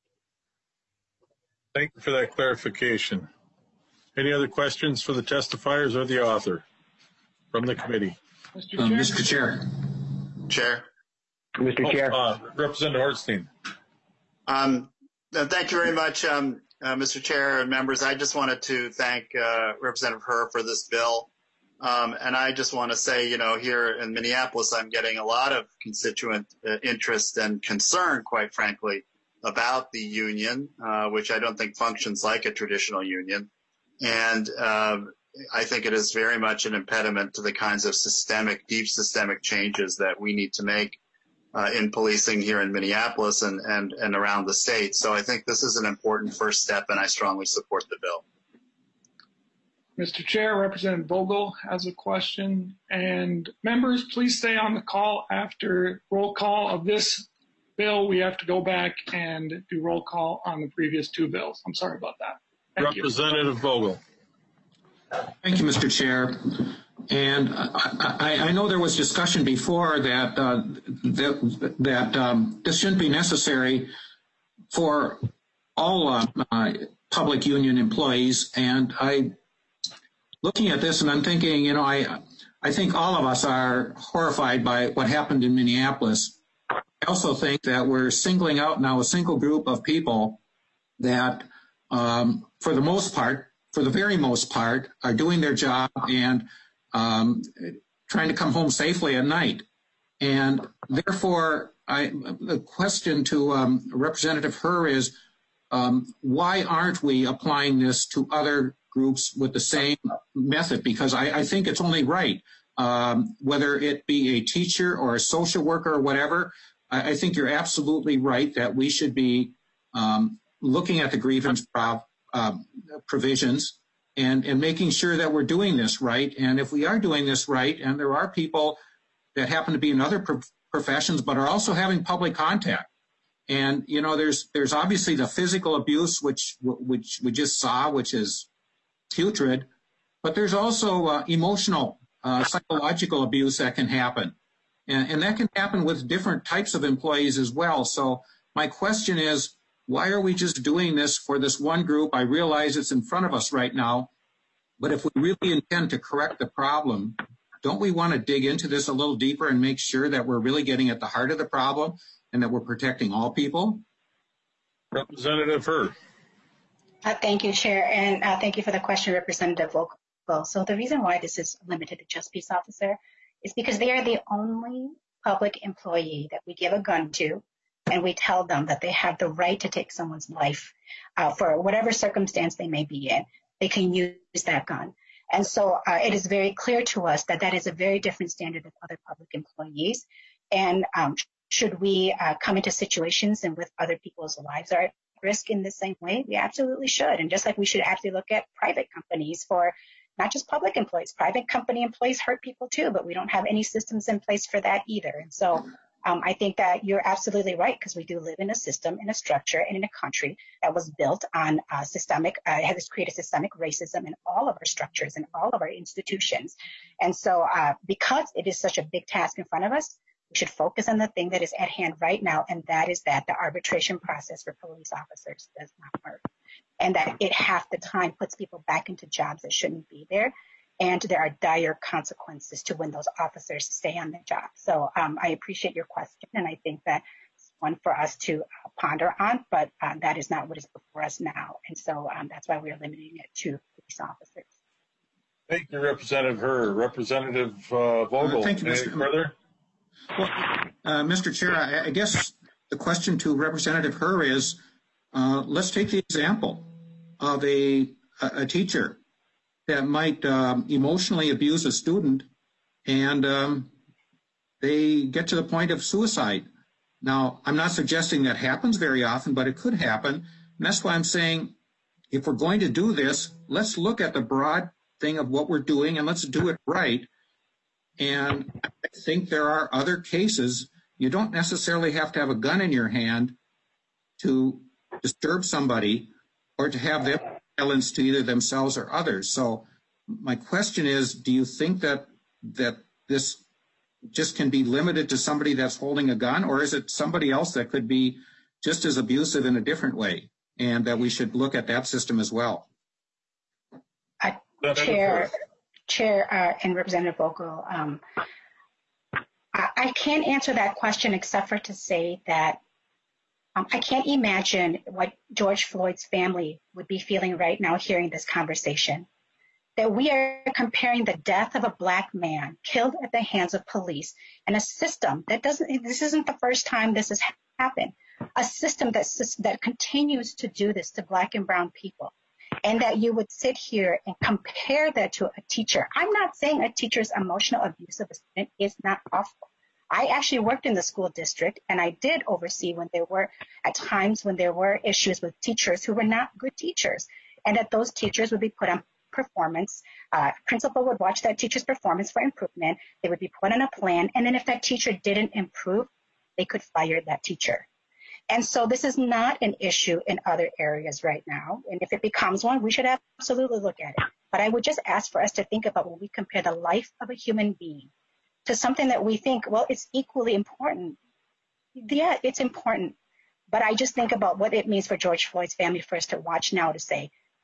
Thank you for that clarification. Any other questions for the testifiers or the author from the committee? Mister Chair. Uh, Mister Chair. Chair. Mister Oh, Chair. uh, Representative Hartstein. Um, uh, thank you very much, um, uh, Mister Chair and members. I just wanted to thank uh, Representative Herr for this bill. Um, and I just want to say, you know, here in Minneapolis, I'm getting a lot of constituent uh, interest and concern, quite frankly, about the union, uh, which I don't think functions like a traditional union. And uh, I think it is very much an impediment to the kinds of systemic, deep systemic changes that we need to make uh, in policing here in Minneapolis and, and, and around the state. So I think this is an important first step, and I strongly support the bill. Mister Chair, Representative Vogel has a question. And members, please stay on the call after roll call of this bill. We have to go back and do roll call on the previous two bills. I'm sorry about that. Thank Representative you. Vogel. Thank you, Mister Chair. And I, I, I know there was discussion before that uh, that, that um, this shouldn't be necessary for all uh, uh, public union employees, and I looking at this and I'm thinking, you know, I, I think all of us are horrified by what happened in Minneapolis. I also think that we're singling out now a single group of people that, um, for the most part, for the very most part, are doing their job and um, trying to come home safely at night. And therefore, I, the question to um, Representative Herr is, um, why aren't we applying this to other groups with the same method? Because I, I think it's only right, um, whether it be a teacher or a social worker or whatever. I, I think you're absolutely right that we should be um, looking at the grievance prov, uh, provisions and, and making sure that we're doing this right. And if we are doing this right, and there are people that happen to be in other pro professions but are also having public contact. And, you know, there's there's obviously the physical abuse, which which we just saw, which is putrid, but there's also uh, emotional, uh, psychological abuse that can happen. And, and that can happen with different types of employees as well. So my question is, why are we just doing this for this one group? I realize it's in front of us right now, but if we really intend to correct the problem, don't we want to dig into this a little deeper and make sure that we're really getting at the heart of the problem and that we're protecting all people? Representative Herr. Uh, thank you, Chair, and uh, thank you for the question, Representative Vogel. So the reason why this is limited to just peace officer is because they are the only public employee that we give a gun to, and we tell them that they have the right to take someone's life uh, for whatever circumstance they may be in. They can use that gun. And so uh, it is very clear to us that that is a very different standard than other public employees. And um, should we uh, come into situations in which other people's lives are at risk in the same way? We absolutely should. And just like we should absolutely look at private companies for not just public employees. Private company employees hurt people too, but we don't have any systems in place for that either. And so um, I think that you're absolutely right, because we do live in a system, in a structure, and in a country that was built on uh, systemic, uh, has created systemic racism in all of our structures and all of our institutions. And so uh, because it is such a big task in front of us, we should focus on the thing that is at hand right now, and that is that the arbitration process for police officers does not work, and that it half the time puts people back into jobs that shouldn't be there. And there are dire consequences to when those officers stay on the job. So um, I appreciate your question, and I think that it's one for us to uh, ponder on, but uh, that is not what is before us now. And so um, that's why we are limiting it to police officers. Thank you, Representative Herr. Representative uh, Vogel, uh, thank you, any Mister further? Well, uh, Mister Chair, I, I guess the question to Representative Herr is, uh, let's take the example of a, a teacher that might um, emotionally abuse a student, and um, they get to the point of suicide. Now, I'm not suggesting that happens very often, but it could happen. And that's why I'm saying, if we're going to do this, let's look at the broad thing of what we're doing, and let's do it right. And I think there are other cases. You don't necessarily have to have a gun in your hand to disturb somebody or to have them violence to either themselves or others. So my question is, do you think that that this just can be limited to somebody that's holding a gun, or is it somebody else that could be just as abusive in a different way, and that we should look at that system as well? Uh, Chair, Chair uh, and Representative Vogel, um, I, I can't answer that question except for to say that Um, I can't imagine what George Floyd's family would be feeling right now hearing this conversation, that we are comparing the death of a black man killed at the hands of police and a system that doesn't, this isn't the first time this has happened, a system that, that continues to do this to black and brown people, and that you would sit here and compare that to a teacher. I'm not saying a teacher's emotional abuse of a student is not awful. I actually worked in the school district, and I did oversee when there were, at times when there were issues with teachers who were not good teachers, and that those teachers would be put on performance. Uh, principal would watch that teacher's performance for improvement. They would be put on a plan, and then if that teacher didn't improve, they could fire that teacher. And so this is not an issue in other areas right now, and if it becomes one, we should absolutely look at it. But I would just ask for us to think about when we compare the life of a human being to something that we think, well, it's equally important. Yeah, it's important. But I just think about what it means for George Floyd's family for us to watch now to say,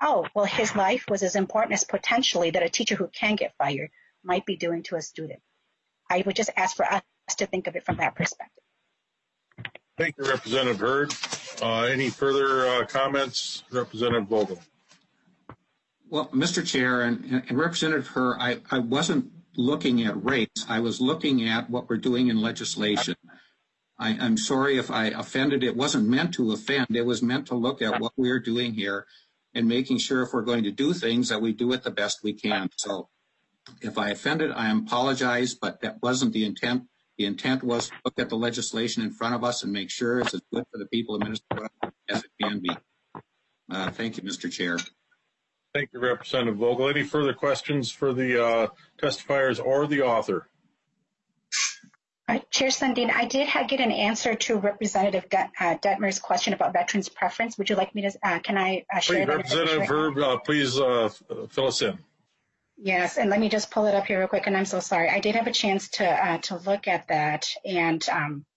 oh, well, his life was as important as potentially that a teacher who can get fired might be doing to a student. I would just ask for us to think of it from that perspective. Thank you, Representative Hurd. Uh, any further uh, comments, Representative Vogel? Well, Mister Chair and, and Representative Hurd, I, I wasn't looking at rates. I was looking at what we're doing in legislation. I, I'm sorry if I offended. It wasn't meant to offend. It was meant to look at what we're doing here and making sure if we're going to do things that we do it the best we can. So if I offended, I apologize, but that wasn't the intent. The intent was to look at the legislation in front of us and make sure it's as good for the people of Minnesota as it can be. Uh, thank you, Mister Chair. Thank you, Representative Vogel. Any further questions for the uh, testifiers or the author? Uh, Chair Sundin, I did ha- get an answer to Representative Det- uh, Detmer's question about veterans' preference. Would you like me to, uh, can I uh, share please, that? Representative Hurd, uh, please uh, fill us in. Yes, and let me just pull it up here real quick, and I'm so sorry. I did have a chance to uh, to look at that, and um,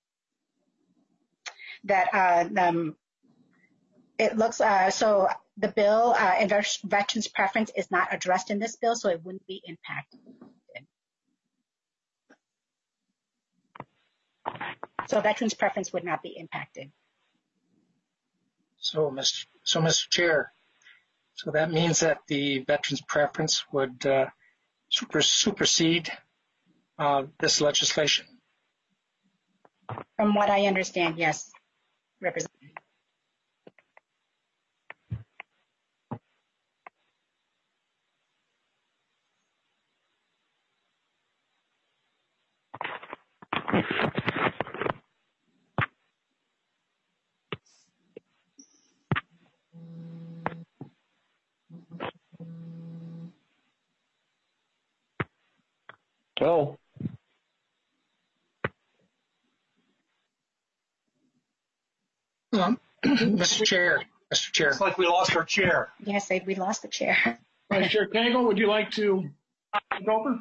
that uh, um, it looks, uh, so the bill, uh, and veterans' preference is not addressed in this bill, so it wouldn't be impacted. So veterans' preference would not be impacted. So, Mister So, Mister Chair, so that means that the veterans' preference would uh, super, supersede uh, this legislation? From what I understand, yes, Representative. Oh. Um, Mister Chair, Mister Chair. It's like we lost our chair. Yes, we lost the chair. Vice Chair Cagle, would you like to take over?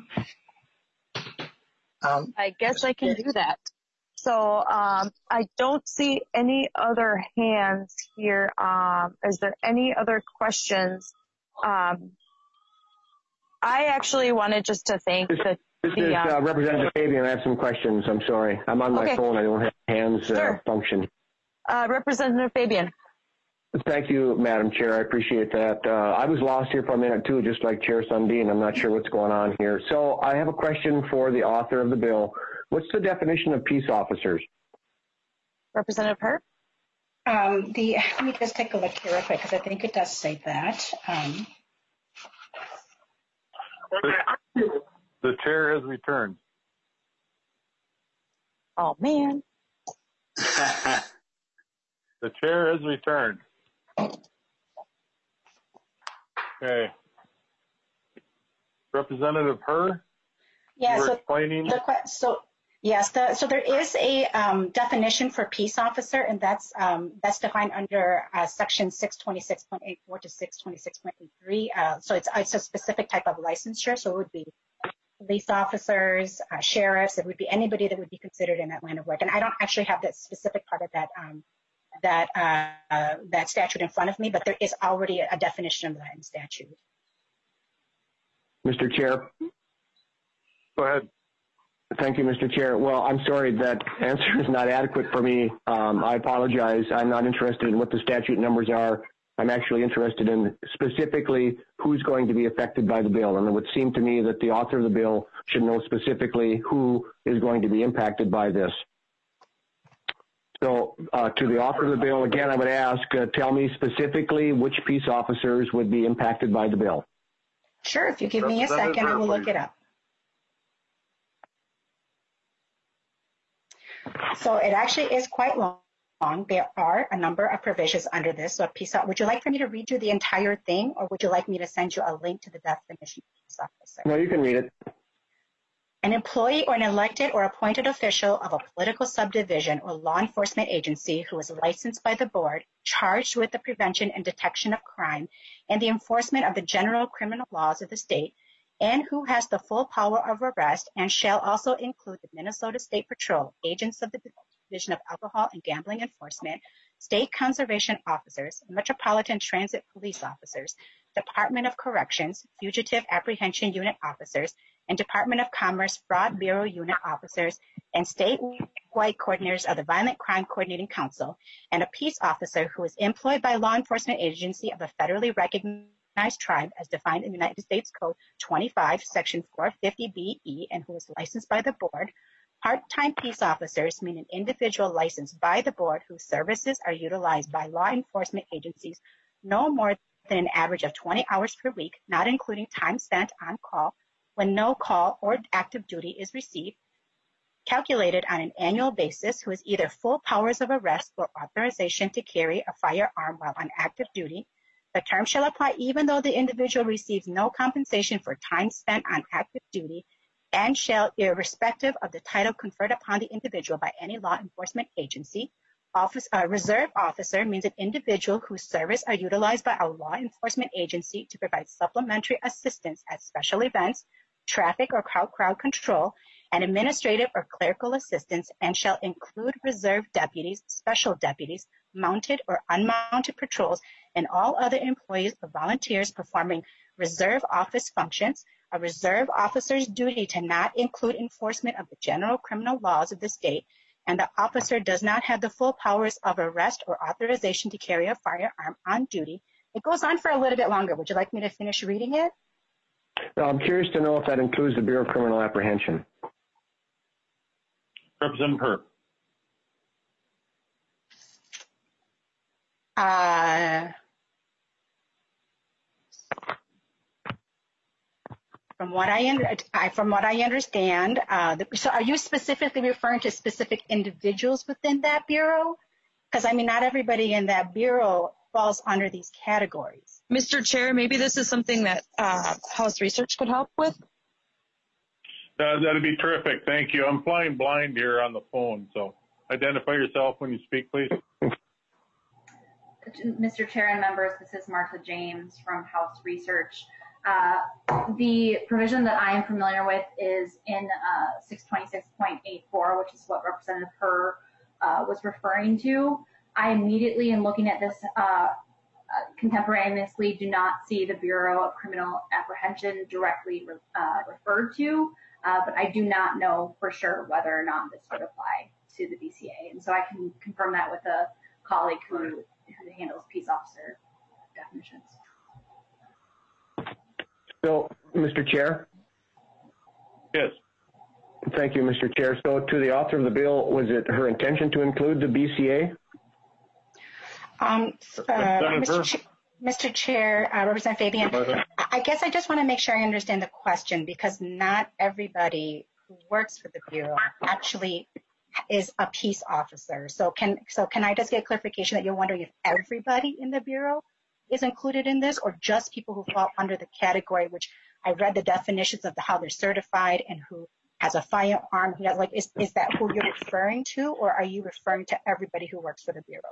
Um, I guess I can do that. So um, I don't see any other hands here. Um, is there any other questions? Um, I actually wanted just to thank This, the, this the is uh, uh, Representative Fabian. I have some questions. I'm sorry. I'm on my Okay. phone. I don't have hands uh, Sure. function. uh, Representative Fabian. Thank you, Madam Chair. I appreciate that. Uh, I was lost here for a minute, too, just like Chair Sundin. I'm not sure what's going on here. So I have a question for the author of the bill. What's the definition of peace officers? Representative Hurd? Um, the, let me just take a look here real quick, because I think it does say that. Um, The chair has returned. Oh, man. The chair has returned. Okay. Representative Hurd? yeah, you were so, explaining. the, que- so yes, the, so there is a um, definition for peace officer, and that's um, that's defined under uh, section six twenty-six point eight four to six twenty-six point eight three. Uh, so it's, it's a specific type of licensure, so it would be police officers, uh, sheriffs, it would be anybody that would be considered in that line of work. And I don't actually have that specific part of that um, that uh, that statute in front of me, but there is already a definition of that in statute. Mister Chair. Go ahead. Thank you, Mister Chair. Well, I'm sorry that answer is not adequate for me. Um, I apologize. I'm not interested in what the statute numbers are. I'm actually interested in specifically who's going to be affected by the bill. And it would seem to me that the author of the bill should know specifically who is going to be impacted by this. So uh, to the author of the bill, again, I would ask, uh, tell me specifically which peace officers would be impacted by the bill. Sure, if you give me a second, I will look it up. So it actually is quite long. There are a number of provisions under this. So a peace, would you like for me to read you the entire thing, or would you like me to send you a link to the definition of peace officer? No, you can read it. An employee or an elected or appointed official of a political subdivision or law enforcement agency who is licensed by the board, charged with the prevention and detection of crime and the enforcement of the general criminal laws of the state, and who has the full power of arrest and shall also include the Minnesota State Patrol, agents of the Division of Alcohol and Gambling Enforcement, state conservation officers, metropolitan transit police officers, Department of Corrections, Fugitive Apprehension Unit officers, and Department of Commerce Fraud Bureau Unit officers, and statewide coordinators of the Violent Crime Coordinating Council, and a peace officer who is employed by law enforcement agency of a federally recognized tribe as defined in United States Code twenty-five, Section four fifty B E, and who is licensed by the board. Part-time peace officers mean an individual licensed by the board whose services are utilized by law enforcement agencies no more than an average of twenty hours per week, not including time spent on call when no call or active duty is received, calculated on an annual basis, who has either full powers of arrest or authorization to carry a firearm while on active duty. The term shall apply even though the individual receives no compensation for time spent on active duty, and shall, irrespective of the title conferred upon the individual by any law enforcement agency. Office, uh, reserve officer means an individual whose service are utilized by a law enforcement agency to provide supplementary assistance at special events, traffic or crowd, crowd control, and administrative or clerical assistance, and shall include reserve deputies, special deputies, mounted or unmounted patrols, and all other employees or volunteers performing reserve office functions. A reserve officer's duty to not include enforcement of the general criminal laws of the state, and the officer does not have the full powers of arrest or authorization to carry a firearm on duty. It goes on for a little bit longer. Would you like me to finish reading it? No, I'm curious to know if that includes the Bureau of Criminal Apprehension. Representative Herb. Uh, From what I, under, I from what I understand, uh, the, so are you specifically referring to specific individuals within that bureau? Because I mean, not everybody in that bureau falls under these categories. Mister Chair, maybe this is something that uh, House Research could help with. Uh, that'd be terrific. Thank you. I'm flying blind here on the phone, so identify yourself when you speak, please. Mister Chair and members, this is Martha James from House Research. Uh, the provision that I am familiar with is in uh, six twenty-six point eight four, which is what Representative Herr uh, was referring to. I immediately, in looking at this uh, uh, contemporaneously, do not see the Bureau of Criminal Apprehension directly re uh, referred to, uh, but I do not know for sure whether or not this would apply to the B C A. And so I can confirm that with a colleague who, who handles peace officer definitions. So, Mister Chair? Yes. Thank you, Mister Chair. So, to the author of the bill, was it her intention to include the B C A? Um, uh, Mister Ch Mister Chair, uh, Representative Fabian, I guess I just want to make sure I understand the question, because not everybody who works for the Bureau actually is a peace officer. So can, so can I just get clarification that you're wondering if everybody in the Bureau is included in this, or just people who fall under the category, which I read the definitions of the, how they're certified and who has a firearm? Who has, like, is, is that who you're referring to, or are you referring to everybody who works for the Bureau?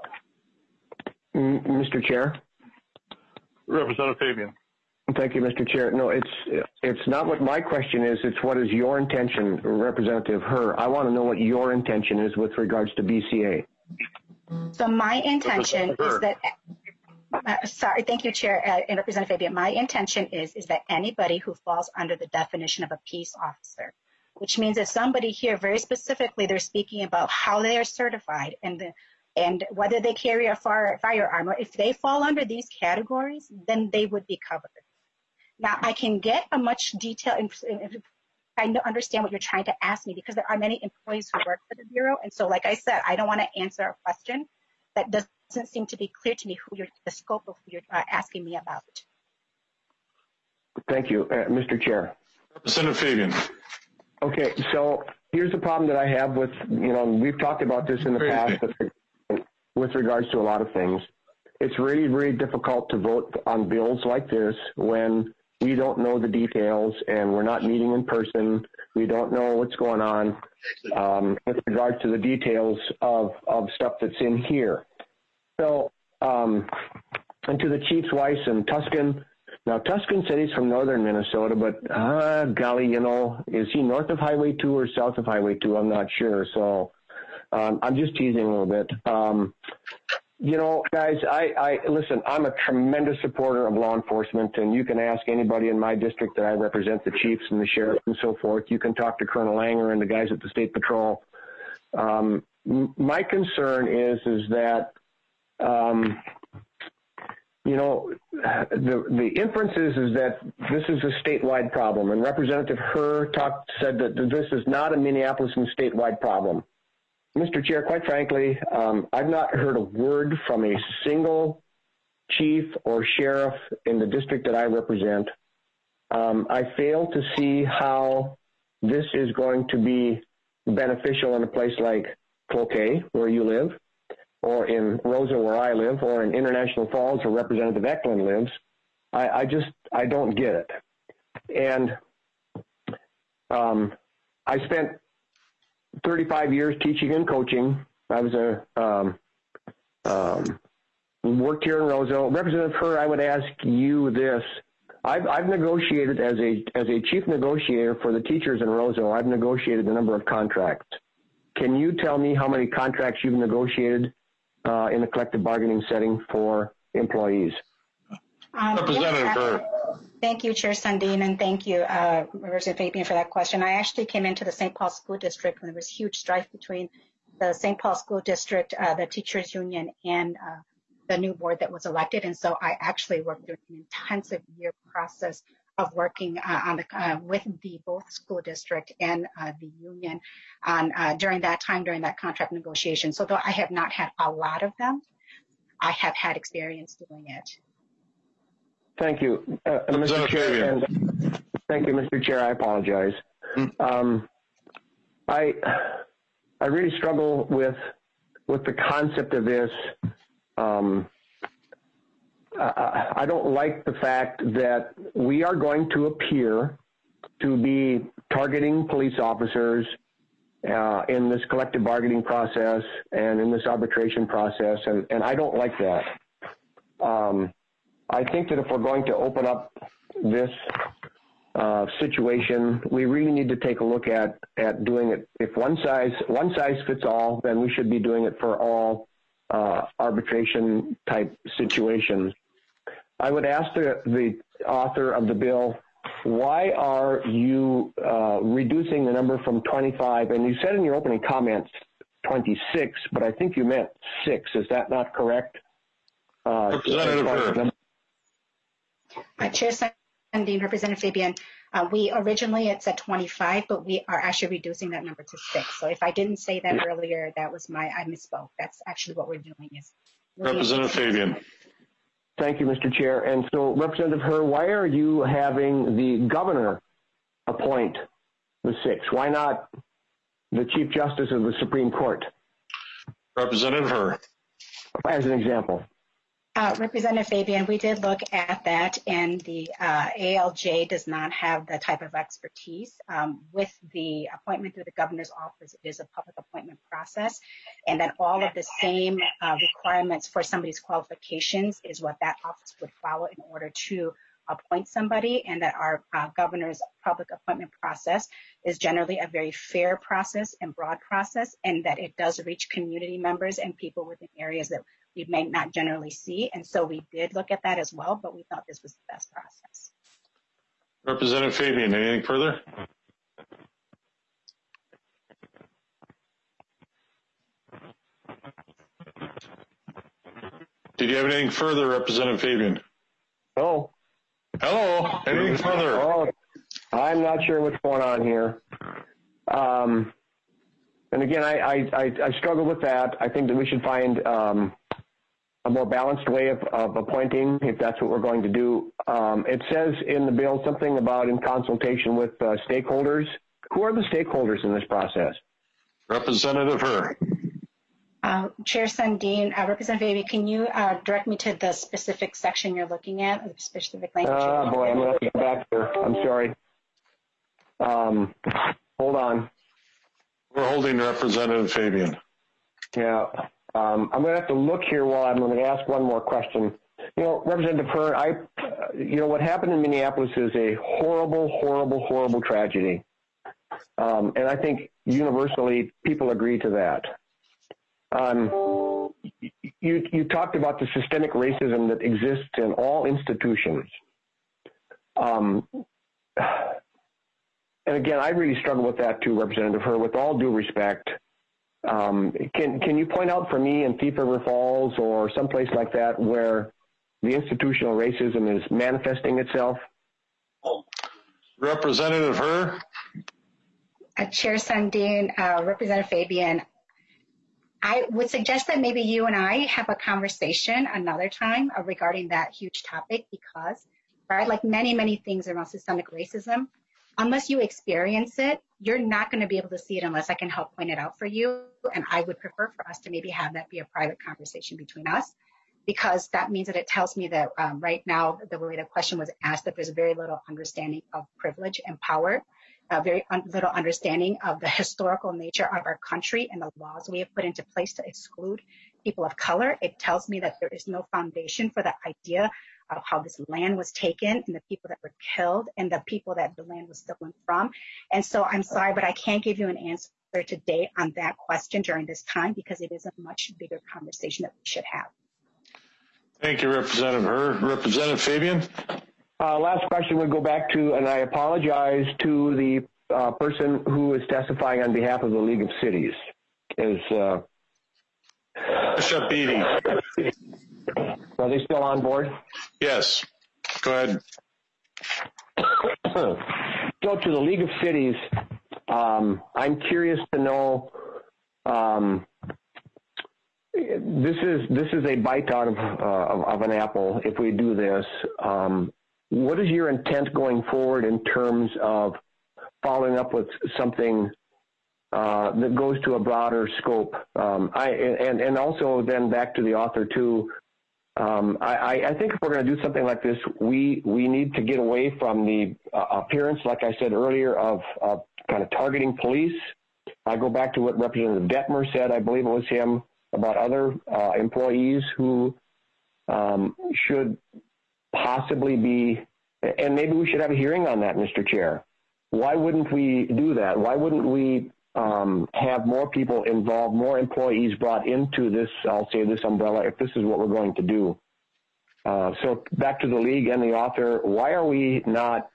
Mm, Mister Chair? Representative Fabian. Thank you, Mister Chair. No, it's it's not what my question is. It's what is your intention, Representative Herr. I want to know what your intention is with regards to B C A. So my intention is that, uh, sorry, thank you, Chair uh, and Representative Fabian. My intention is is that anybody who falls under the definition of a peace officer, which means if somebody here very specifically, they're speaking about how they are certified and the and whether they carry a fire, firearm, or if they fall under these categories, then they would be covered. Now, I can get a much detail, I understand what you're trying to ask me, because there are many employees who work for the Bureau, and so like I said, I don't want to answer a question that doesn't seem to be clear to me who you're, the scope of who you're uh, asking me about. Thank you, uh, Mister Chair. Representative Fabian. Okay, so here's the problem that I have with, you know, we've talked about this in the past with, with regards to a lot of things. It's really, really difficult to vote on bills like this when we don't know the details and we're not meeting in person. We don't know what's going on um, with regards to the details of, of stuff that's in here. So, um, and to the Chiefs Weiss and Tuscan. Now, Tuscan said he's from northern Minnesota, but uh, golly, you know, is he north of Highway two or south of Highway two? I'm not sure. So um, I'm just teasing a little bit. Um, you know, guys, I, I listen, I'm a tremendous supporter of law enforcement, and you can ask anybody in my district that I represent, the chiefs and the sheriff and so forth. You can talk to Colonel Langer and the guys at the State Patrol. Um, m- my concern is, is that, um, you know, the the inference is, is that this is a statewide problem, and Representative Herr talked said that this is not a Minneapolis and statewide problem. Mister Chair, quite frankly, um, I've not heard a word from a single chief or sheriff in the district that I represent. Um, I fail to see how this is going to be beneficial in a place like Cloquet, where you live, or in Rosa, where I live, or in International Falls, where Representative Eklund lives. I, I just, I don't get it. And um, I spent thirty-five years teaching and coaching. I was a, um, um, worked here in Rosa. Representative Herr, I would ask you this. I've, I've negotiated as a, as a chief negotiator for the teachers in Rosa. I've negotiated a number of contracts. Can you tell me how many contracts you've negotiated Uh, in a collective bargaining setting for employees? Um, Representative yes, Herr. Thank you, Chair Sundin, and thank you, uh, Representative Fabian, for that question. I actually came into the Saint Paul School District when there was huge strife between the Saint Paul School District, uh, the teachers union, and uh, the new board that was elected. And so I actually worked through an intensive year process of working uh, on the uh, with the both school district and uh, the union on uh, during that time during that contract negotiation. So though I have not had a lot of them, I have had experience doing it. Thank you, uh, Mister Chair. And thank you, Mister Chair. I apologize. Um, I I really struggle with with the concept of this. Um, I, I don't like the fact that we are going to appear to be targeting police officers uh, in this collective bargaining process and in this arbitration process, and, and I don't like that. Um, I think that if we're going to open up this uh, situation, we really need to take a look at, at doing it. If one size, one size fits all, then we should be doing it for all uh, arbitration type situations. I would ask the, the author of the bill, why are you uh, reducing the number from twenty-five? And you said in your opening comments twenty-six, but I think you meant six. Is that not correct? Uh, Representative Herr. Uh, Chair Sundin, Representative Fabian, uh, we originally it said twenty-five, but we are actually reducing that number to six. So if I didn't say that earlier, that was my, I misspoke. That's actually what we're doing is. Representative Fabian. Thank you, Mister Chair. And so, Representative Herr, why are you having the governor appoint the six? Why not the Chief Justice of the Supreme Court? Representative Herr. As an example. Uh, Representative Fabian, we did look at that, and the uh, A L J does not have the type of expertise. Um, with the appointment through the governor's office, it is a public appointment process, and then all of the same uh, requirements for somebody's qualifications is what that office would follow in order to appoint somebody, and that our uh, governor's public appointment process is generally a very fair process and broad process, and that it does reach community members and people within areas that we may not generally see. And so we did look at that as well, but we thought this was the best process. Representative Fabian, anything further? Did you have anything further, Representative Fabian? No. Hello. Anything further? Oh, I'm not sure what's going on here. Um, and again, I, I, I, I struggle with that. I think that we should find um, a more balanced way of, of appointing, if that's what we're going to do. Um, it says in the bill something about in consultation with uh, stakeholders. Who are the stakeholders in this process? Representative Herr. Uh, Chair Sundin, uh, Representative Fabian, can you uh, direct me to the specific section you're looking at, the specific language? Oh, boy, I'm going to have to go back there. I'm sorry. Um, hold on. We're holding Representative Fabian. Yeah. Um, I'm going to have to look here while I'm going to ask one more question. You know, Representative Herr, I, uh, you know, what happened in Minneapolis is a horrible, horrible, horrible tragedy. Um, and I think universally people agree to that. Um, you, you talked about the systemic racism that exists in all institutions. Um, and again, I really struggle with that too, Representative Herr, with all due respect. Um, can, can you point out for me in Thief River Falls or someplace like that where the institutional racism is manifesting itself? Representative Herr. Uh, Chair Sundin, uh, Representative Fabian, I would suggest that maybe you and I have a conversation another time uh, regarding that huge topic because, right, like many, many things around systemic racism, unless you experience it, you're not going to be able to see it unless I can help point it out for you. And I would prefer for us to maybe have that be a private conversation between us, because that means that it tells me that um, right now, the way the question was asked, that there's very little understanding of privilege and power, uh, very un- little understanding of the historical nature of our country and the laws we have put into place to exclude people of color. It tells me that there is no foundation for the idea of how this land was taken and the people that were killed and the people that the land was stolen from. And so I'm sorry, but I can't give you an answer today on that question during this time because it is a much bigger conversation that we should have. Thank you, Representative Herr. Representative Fabian. Uh, last question would go back to, and I apologize to the uh, person who is testifying on behalf of the League of Cities. Is uh, Bishop Beatty. Are they still on board? Yes. Go ahead. So to the League of Cities, um, I'm curious to know. Um, This is this is a bite out of, uh, of of an apple. If we do this, um, what is your intent going forward in terms of following up with something uh, that goes to a broader scope? Um, I and and also then back to the author too. Um, I, I think if we're going to do something like this, we we need to get away from the uh, appearance, like I said earlier, of, of kind of targeting police. I go back to what Representative Detmer said. I believe it was him. About other uh, employees who um, should possibly be, and maybe we should have a hearing on that, Mister Chair. Why wouldn't we do that? Why wouldn't we um, have more people involved, more employees brought into this, I'll say this umbrella, if this is what we're going to do? Uh, so back to the League and the author, why are we not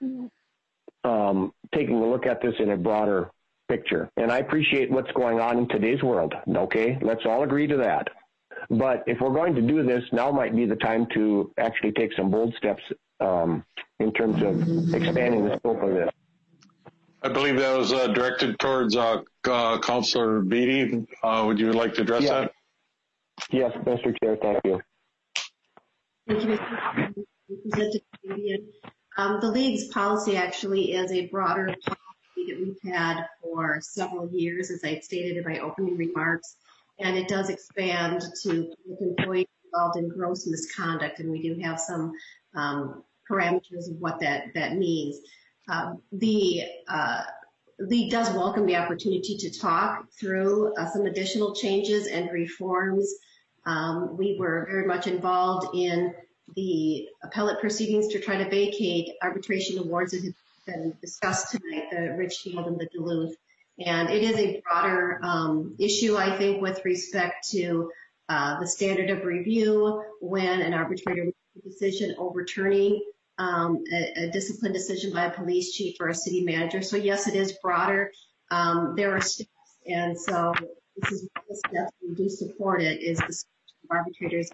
um, taking a look at this in a broader picture? And I appreciate what's going on in today's world. Okay, let's all agree to that. But if we're going to do this, now might be the time to actually take some bold steps um, in terms of expanding the scope of this. I believe that was uh, directed towards uh, uh, Councilor Beatty. Uh, would you like to address yeah. that? Yes, Mister Chair, thank you. Thank you, Mister President. Um, the League's policy actually is a broader policy that we've had for several years, as I stated in my opening remarks, and it does expand to employees involved in gross misconduct, and we do have some um, parameters of what that, that means. Uh, the uh, League does welcome the opportunity to talk through uh, some additional changes and reforms. Um, we were very much involved in the appellate proceedings to try to vacate arbitration awards that have been discussed tonight, the Richfield and the Duluth. And it is a broader um, issue, I think, with respect to uh, the standard of review when an arbitrator makes a decision overturning um, a, a discipline decision by a police chief or a city manager. So, yes, it is broader. Um, there are steps, and so this is one of the steps we do support it, is the of arbitrators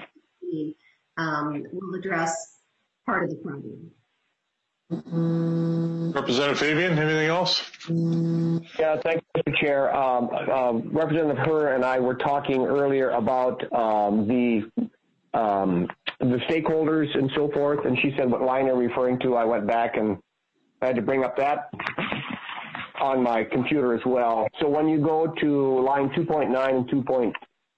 um, will address part of the problem. Representative Fabian, anything else? Yeah, thank you, Mister Chair. Um, um, Representative Herr and I were talking earlier about um, the um, the stakeholders and so forth, and she said what line are you referring to. I went back and I had to bring up that on my computer as well. So when you go to line two point nine and two point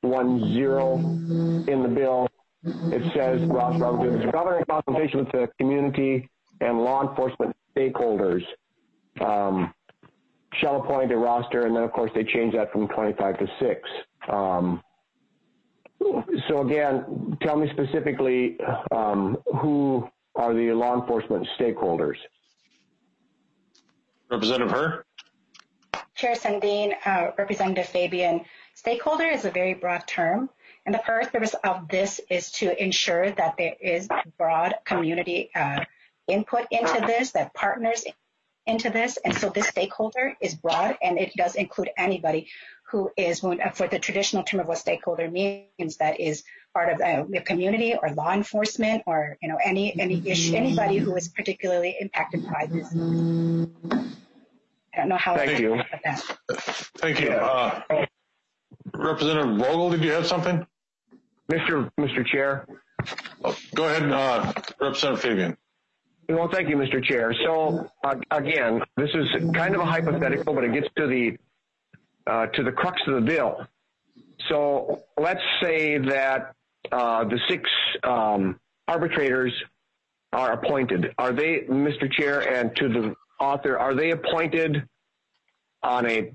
ten in the bill, it says, Ross Roberts, the governor in consultation with the community and law enforcement stakeholders um, shall appoint a roster, and then of course they change that from twenty-five to six. Um, so again, tell me specifically um, who are the law enforcement stakeholders? Representative Herr? Chair Sundin, uh, Representative Fabian, stakeholder is a very broad term. And the purpose of this is to ensure that there is broad community uh, input into this, that partners into this. And so this stakeholder is broad, and it does include anybody who is, for the traditional term of what stakeholder means, that is part of uh, the community or law enforcement or, you know, any any issue, anybody who is particularly impacted by this. I don't know how Thank I you. about that. Thank you. Uh, Representative Vogel, did you have something? Mister Mister Chair. Oh, go ahead, uh, Representative Fabian. Well, thank you, Mister Chair. So uh, again, this is kind of a hypothetical, but it gets to the uh, to the crux of the bill. So let's say that uh, the six um, arbitrators are appointed. Are they, Mister Chair, and to the author, are they appointed on a,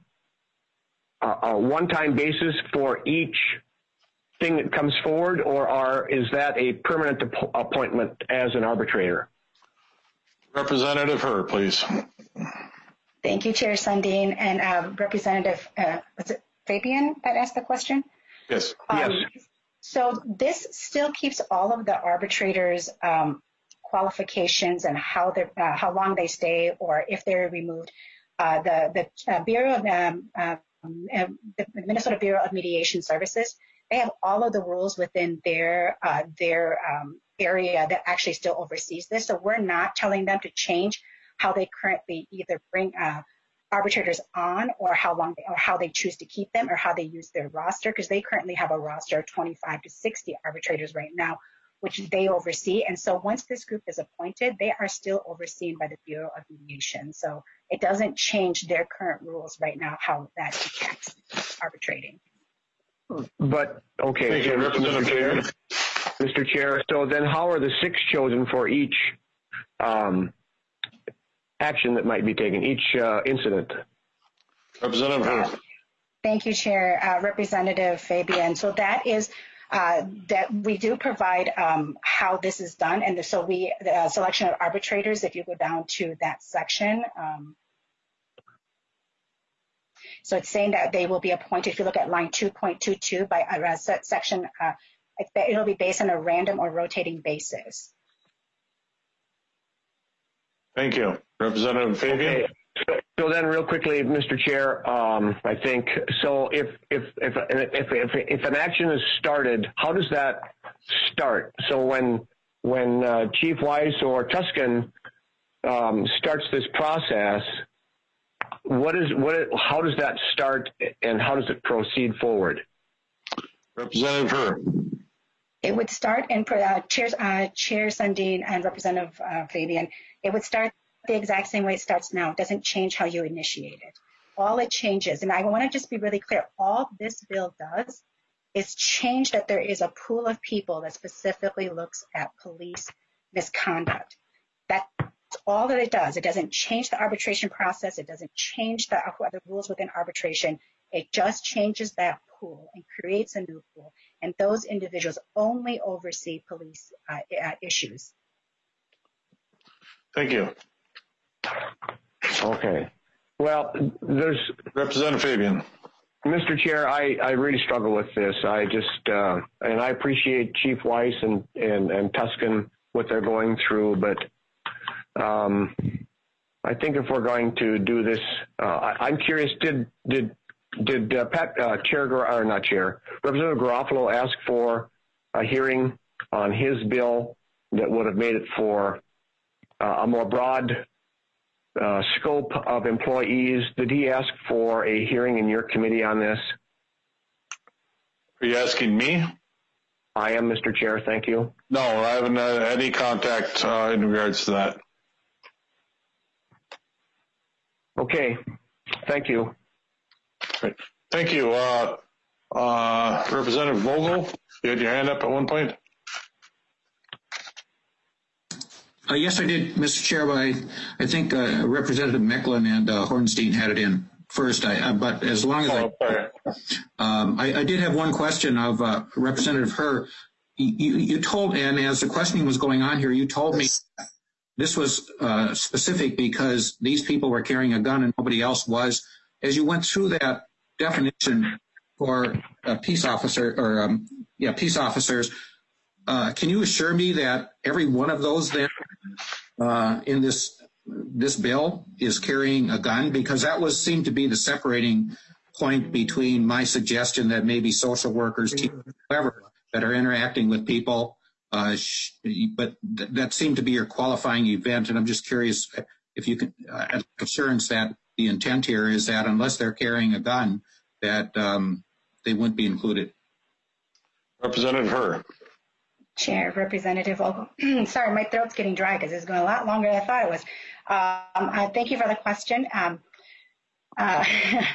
a, a one-time basis for each thing that comes forward, or are is that a permanent ap- appointment as an arbitrator? Representative Herr, please. Thank you, Chair Sundin, and uh, Representative, uh, was it Fabian that asked the question? Yes. Um, yes. So this still keeps all of the arbitrators' um, qualifications and how they uh, how long they stay or if they're removed. Uh, the the uh, Bureau of um, uh, the Minnesota Bureau of Mediation Services, they have all of the rules within their uh, their um, area that actually still oversees this. So we're not telling them to change how they currently either bring uh, arbitrators on or how long they, or how they choose to keep them or how they use their roster, because they currently have a roster of twenty-five to sixty arbitrators right now, which they oversee. And so once this group is appointed, they are still overseen by the Bureau of Mediation. So it doesn't change their current rules right now, how that impacts arbitrating. But, okay, Thank you, Mister Chair, Mister Chair, so then how are the six chosen for each um, action that might be taken, each uh, incident? Representative Herr. Thank you, Chair. Uh, Representative Fabian. So that is uh, that we do provide um, how this is done. And so we, the uh, selection of arbitrators, if you go down to that section, um, so it's saying that they will be appointed, if you look at line two point two two by uh, section, uh, it'll be based on a random or rotating basis. Thank you. Representative Fabian. Okay. So then real quickly, Mister Chair, um, I think, so if, if, if, if, if, if an action is started, how does that start? So when, when uh, Chief Weiss or Tuscan um, starts this process, what is, what, how does that start and how does it proceed forward? Representative Herr. It would start, and uh, Chair, uh, Chair Sundin and Representative uh, Fabian, it would start the exact same way it starts now. It doesn't change how you initiate it. All it changes, and I want to just be really clear, all this bill does is change that there is a pool of people that specifically looks at police misconduct. That's all that it does. It doesn't change the arbitration process. It doesn't change the, the rules within arbitration. It just changes that pool and creates a new pool. And those individuals only oversee police uh, uh, issues. Thank you. Okay. Well, there's Representative Fabian. Mister Chair, I, I really struggle with this. I just, uh, and I appreciate Chief Weiss and, and, and Tuscan, what they're going through, but um, I think if we're going to do this, uh, I, I'm curious, did, did, did uh, Pat, uh, Chair, or not Chair, Representative Garofalo ask for a hearing on his bill that would have made it for uh, a more broad Uh, scope of employees? Did he ask for a hearing in your committee on this? Are you asking me? I am, Mister Chair. Thank you. No, I haven't had any contact uh, in regards to that. Okay. Thank you. Great. Thank you. Uh, uh, Representative Vogel, you had your hand up at one point. Uh, yes, I did, Mister Chair, but I, I think uh, Representative Mecklin and uh, Hornstein had it in first. I, uh, but as long as oh, I, um, I, I did have one question of uh, Representative Herr. You, you told, and as the questioning was going on here, you told me this was uh, specific because these people were carrying a gun and nobody else was. As you went through that definition for uh, peace officer or um, yeah, peace officers. Uh, can you assure me that every one of those then uh, in this this bill is carrying a gun? Because that was seemed to be the separating point between my suggestion that maybe social workers, teachers, whoever, that are interacting with people, uh, sh- but th- that seemed to be your qualifying event. And I'm just curious if you could uh, assurance that the intent here is that unless they're carrying a gun, that um, they wouldn't be included. Representative Herr. Chair, Representative Vogel. Sorry, my throat's getting dry because it's going a lot longer than I thought it was. Um, uh, thank you for the question. Um, uh,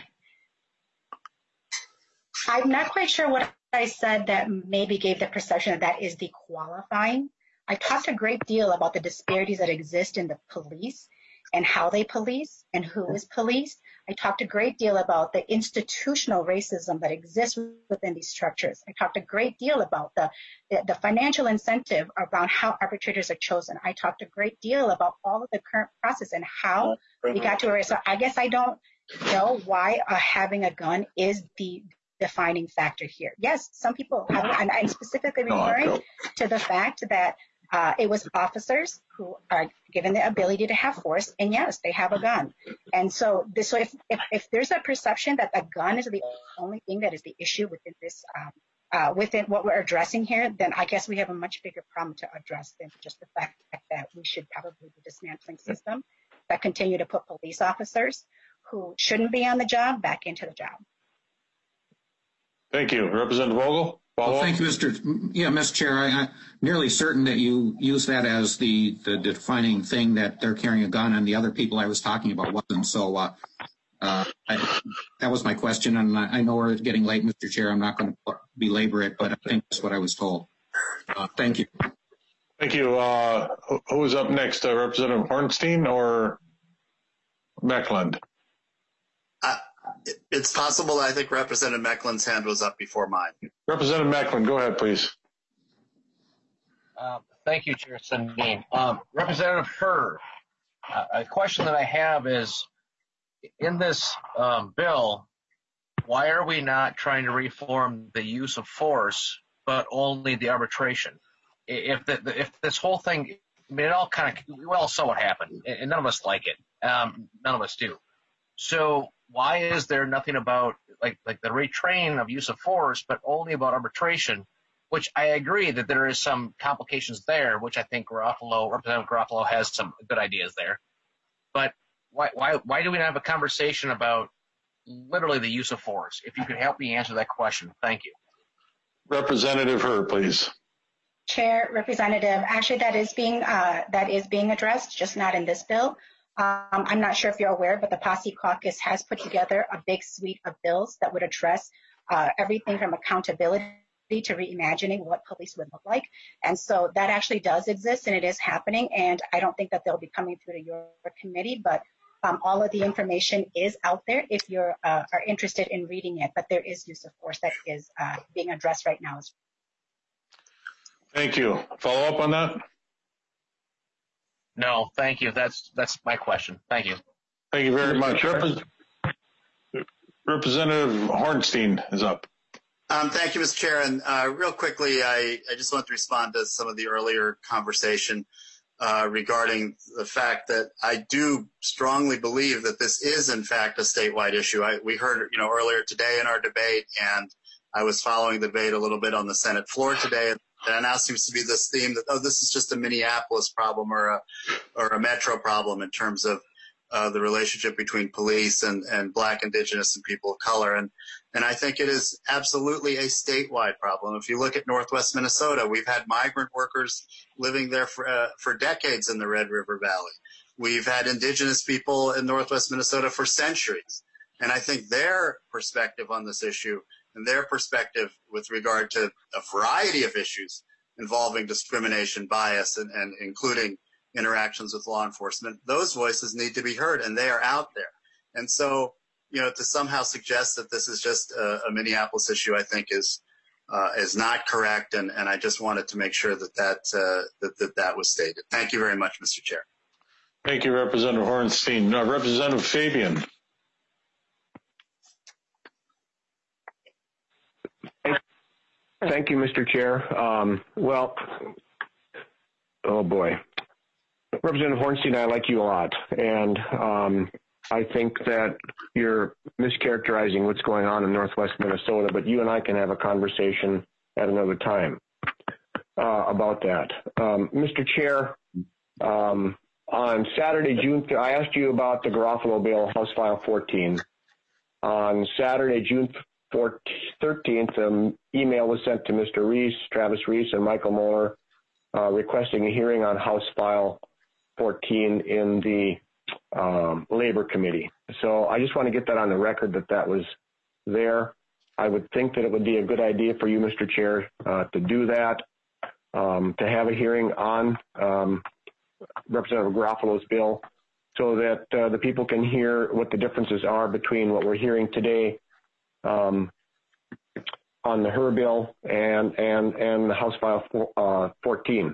I'm not quite sure what I said that maybe gave the perception that that is the qualifying. I talked a great deal about the disparities that exist in the police and how they police and who is policed. I talked a great deal about the institutional racism that exists within these structures. I talked a great deal about the, the, the financial incentive around how arbitrators are chosen. I talked a great deal about all of the current process and how we got to where. So I guess I don't know why uh, having a gun is the defining factor here. Yes, some people have, and I'm specifically referring to the fact that Uh, it was officers who are given the ability to have force, and yes, they have a gun. And so, this, so if, if, if there's a perception that a gun is the only thing that is the issue within this, um, uh, within what we're addressing here, then I guess we have a much bigger problem to address than just the fact that we should probably be dismantling systems that continue to put police officers who shouldn't be on the job back into the job. Thank you. Representative Vogel? Well, thank you, Mister Yeah, Mister Chair. I, I'm nearly certain that you use that as the, the defining thing that they're carrying a gun, and the other people I was talking about wasn't. So uh, uh, I, that was my question, and I, I know we're getting late, Mister Chair. I'm not going to belabor it, but I think that's what I was told. Uh, thank you. Thank you. Uh, who is up next? Uh, Representative Hornstein or Meckland? Uh, it's possible. I think Representative Meckland's hand was up before mine. Representative Meckland, go ahead, please. Uh, thank you, Chair Sundin. Um, Representative Herr, uh, a question that I have is, in this um, bill, why are we not trying to reform the use of force, but only the arbitration? If the, if this whole thing, I mean, it all kind of, we all saw what happened, and none of us like it. Um, none of us do. So why is there nothing about like like the retrain of use of force, but only about arbitration? Which I agree that there is some complications there, which I think Garofalo, Representative Garofalo has some good ideas there. But why why why do we not have a conversation about literally the use of force? If you could help me answer that question, thank you. Representative Herr, please. Chair, Representative, actually that is being uh, that is being addressed, just not in this bill. Um, I'm not sure if you're aware, but the Posse Caucus has put together a big suite of bills that would address uh, everything from accountability to reimagining what police would look like. And so that actually does exist, and it is happening. And I don't think that they'll be coming through to your committee, but um, all of the information is out there if you uh, are interested in reading it. But there is use of force that is uh, being addressed right now. Thank you. Follow up on that? No, thank you. That's that's my question. Thank you. Thank you very much. Repres- Representative Hornstein is up. Um, thank you, Mister Chair. And uh, real quickly, I, I just want to respond to some of the earlier conversation uh, regarding the fact that I do strongly believe that this is, in fact, a statewide issue. I, we heard, you know, earlier today in our debate, and I was following the debate a little bit on the Senate floor today. And it now seems to be this theme that, oh, this is just a Minneapolis problem or a or a metro problem in terms of uh, the relationship between police and, and Black, Indigenous, and people of color. And and I think it is absolutely a statewide problem. If you look at Northwest Minnesota, we've had migrant workers living there for, uh, for decades in the Red River Valley. We've had Indigenous people in Northwest Minnesota for centuries. And I think their perspective on this issue and their perspective with regard to a variety of issues involving discrimination, bias, and, and including interactions with law enforcement, those voices need to be heard, and they are out there. And so, you know, to somehow suggest that this is just a, a Minneapolis issue, I think is uh, is not correct, and, and I just wanted to make sure that that, uh, that that that was stated. Thank you very much, Mister Chair. Thank you, Representative Hornstein. Uh, Representative Fabian. Thank you, Mister Chair. Um, well, oh boy. Representative Hornstein, I like you a lot. And um, I think that you're mischaracterizing what's going on in Northwest Minnesota, but you and I can have a conversation at another time uh, about that. Um, Mister Chair, um, on Saturday, June, I asked you about the Garofalo bill, House File fourteen. On Saturday, June thirteenth, an email was sent to Mister Reese, Travis Reese, and Michael Moeller uh, requesting a hearing on House File fourteen in the um, Labor Committee. So I just want to get that on the record that that was there. I would think that it would be a good idea for you, Mister Chair, uh, to do that, um, to have a hearing on um, Representative Garofalo's bill so that uh, the people can hear what the differences are between what we're hearing today um, on the Her bill and, and, and the House File uh, fourteen.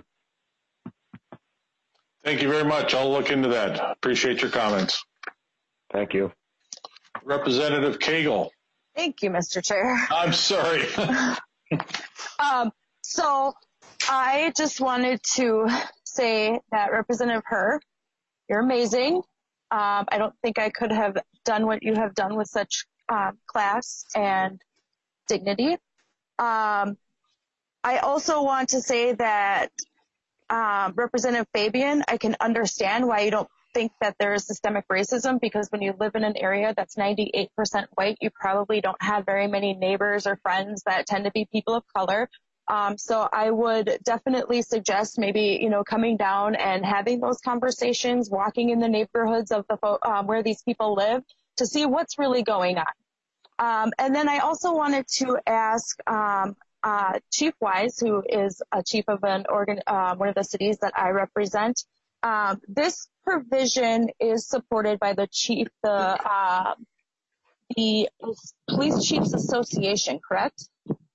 Thank you very much. I'll look into that. Appreciate your comments. Thank you. Representative Cagle. Thank you, Mister Chair. I'm sorry. um, so I just wanted to say that Representative Her, you're amazing. Um, I don't think I could have done what you have done with such um, class and dignity. Um, I also want to say that um, Representative Fabian, I can understand why you don't think that there is systemic racism, because when you live in an area that's ninety-eight percent white, you probably don't have very many neighbors or friends that tend to be people of color. Um, so I would definitely suggest maybe, you know, coming down and having those conversations, walking in the neighborhoods of the fo- um, where these people live to see what's really going on. Um, and then I also wanted to ask um, uh, Chief Wise, who is a chief of an organ, uh, one of the cities that I represent. Um, this provision is supported by the chief, the uh, the Police Chiefs Association, correct?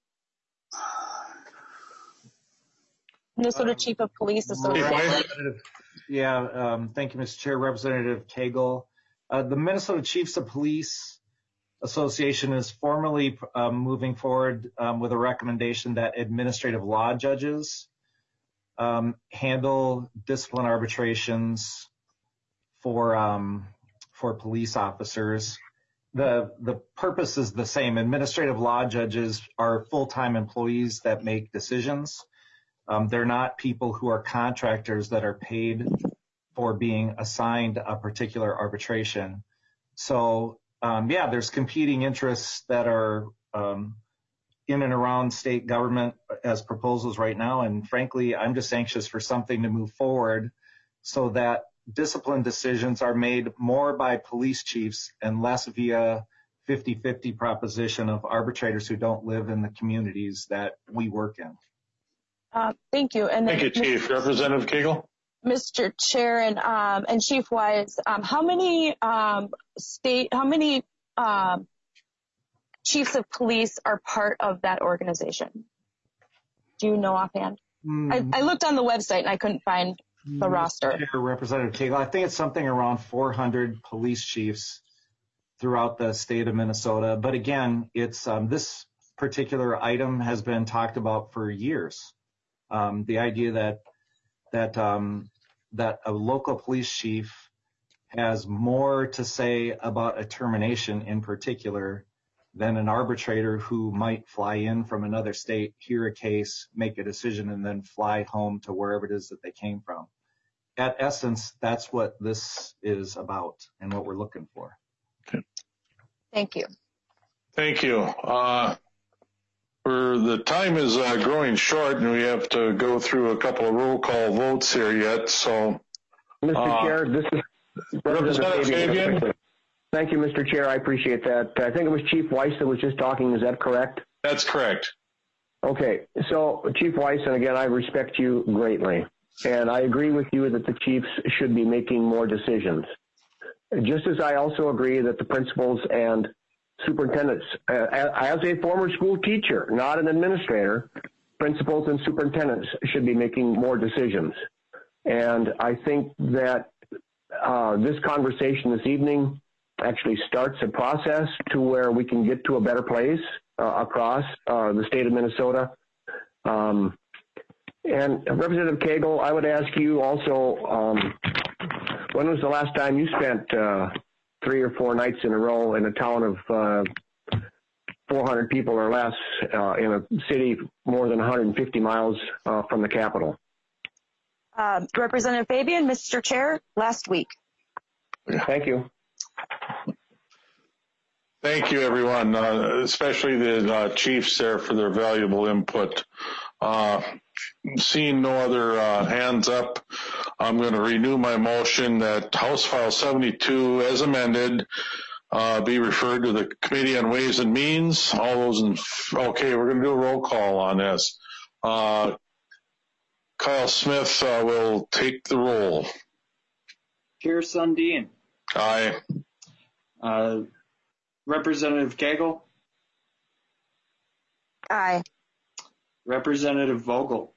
Minnesota Chief of Police Association. Yeah, um, thank you, Mister Chair. Representative Cagle. Uh, the Minnesota Chiefs of Police Association is formally um, moving forward um, with a recommendation that administrative law judges um, handle discipline arbitrations for um, for police officers. The the purpose is the same. Administrative law judges are full-time employees that make decisions. Um, they're not people who are contractors that are paid for being assigned a particular arbitration. So, um, yeah, there's competing interests that are um, in and around state government as proposals right now. And frankly, I'm just anxious for something to move forward so that discipline decisions are made more by police chiefs and less via fifty-fifty proposition of arbitrators who don't live in the communities that we work in. Uh, thank you. And thank you, Chief. Mister Representative Cagle. Mister Chair and um, and Chief Wise, um, how many um, state, how many um, chiefs of police are part of that organization? Do you know offhand? Mm. I, I looked on the website and I couldn't find the mm. roster. Chair, Representative Cagle, I think it's something around four hundred police chiefs throughout the state of Minnesota. But again, it's um, this particular item has been talked about for years. Um, the idea that that um, that a local police chief has more to say about a termination in particular than an arbitrator who might fly in from another state, hear a case, make a decision, and then fly home to wherever it is that they came from. At essence, that's what this is about and what we're looking for. Okay. Thank you. Thank you. Uh, For the time is uh, growing short, and we have to go through a couple of roll call votes here yet. So, Mister Uh, Chair, this is Representative Fabian. Thank you, Mister Chair. I appreciate that. I think it was Chief Weiss that was just talking. Is that correct? That's correct. Okay. So, Chief Weiss, and again, I respect you greatly, and I agree with you that the chiefs should be making more decisions. Just as I also agree that the principals and superintendents, uh, as a former school teacher, not an administrator, principals and superintendents should be making more decisions. And I think that uh, this conversation this evening actually starts a process to where we can get to a better place. uh, across uh, the state of Minnesota. Um, and Representative Cagle, I would ask you also, um, when was the last time you spent uh, three or four nights in a row in a town of uh, four hundred people or less uh, in a city more than one hundred fifty miles uh, from the capital? Uh, Representative Fabian, Mister Chair, last week. Thank you. Thank you, everyone, uh, especially the uh, chiefs there for their valuable input. Uh, seeing no other uh, hands up, I'm going to renew my motion that House File seventy-two, as amended, uh, be referred to the Committee on Ways and Means. All those in, okay, we're going to do a roll call on this. Uh, Kyle Smith uh, will take the roll. Chair Sundin. Aye. Uh, Representative Cagle. Aye. Representative Vogel.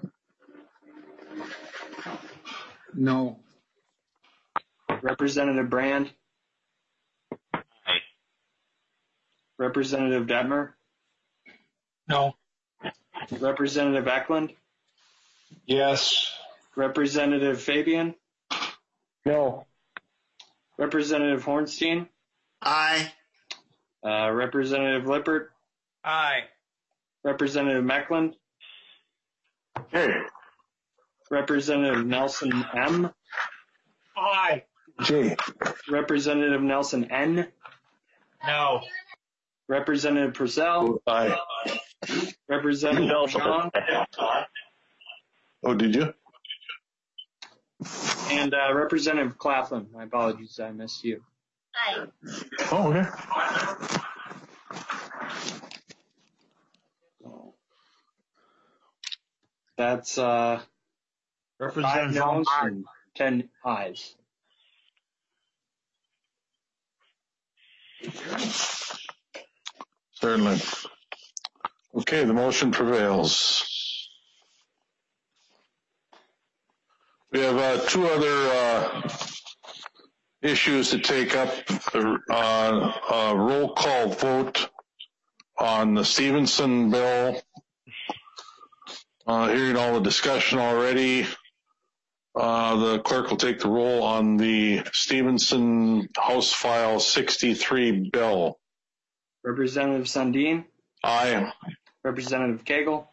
No. Representative Brand. Aye. Representative Detmer. No. Representative Eklund. Yes. Representative Fabian. No. Representative Hornstein. Aye. Uh, Representative Lippert. Aye. Representative Meckland. Hey. Representative Nelson M. Aye. G. Representative Nelson N. No. Representative Purcell. Aye. Representative Jean. Oh, did you? And uh, Representative Claflin. My apologies, I missed you. Aye. Oh, okay. That's uh, five no's and ten ayes. Certainly. Okay, the motion prevails. We have uh, two other uh, issues to take up. Uh, a roll call vote on the Stevenson bill. Uh, hearing all the discussion already, uh, the clerk will take the roll on the Stevenson House File sixty-three bill. Representative Sundin. Aye. Representative Cagle.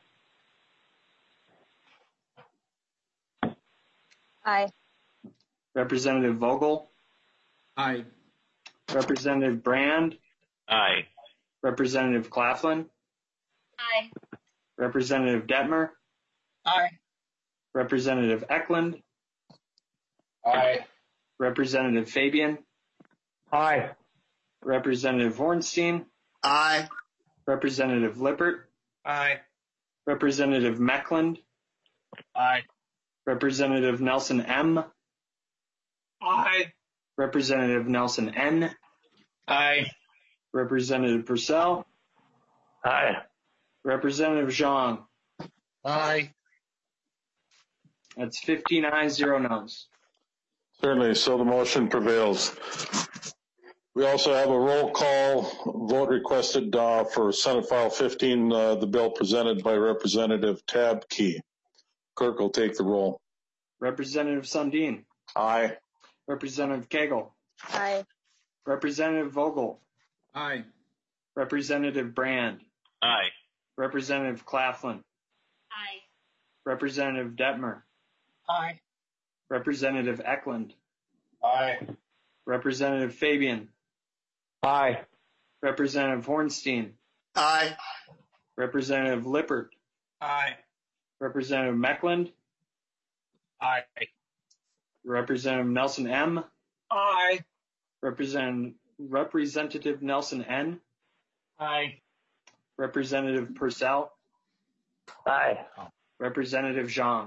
Aye. Representative Vogel. Aye. Representative Brand. Aye. Representative Claflin. Aye. Representative Detmer. Aye. Representative Eklund. Aye. Representative Fabian. Aye. Representative Hornstein. Aye. Representative Lippert. Aye. Representative Meckland. Aye. Representative Nelson M. Aye. Representative Nelson N. Aye. Representative Purcell. Aye. Representative Jean. Aye. That's fifteen ayes, zero noes. Certainly, so the motion prevails. We also have a roll call vote requested uh, for Senate File fifteen, uh, the bill presented by Representative Tabke. Clerk will take the roll. Representative Sundin. Aye. Representative Cagle. Aye. Representative Vogel. Aye. Representative Brand. Aye. Representative Claflin. Aye. Representative Detmer. Aye. Representative Eklund. Aye. Representative Fabian. Aye. Representative Hornstein. Aye. Representative Lippert. Aye. Representative Meckland. Aye. Representative Nelson M. Aye. Represent, Representative Nelson N. Aye. Representative Purcell. Aye. Representative Jean.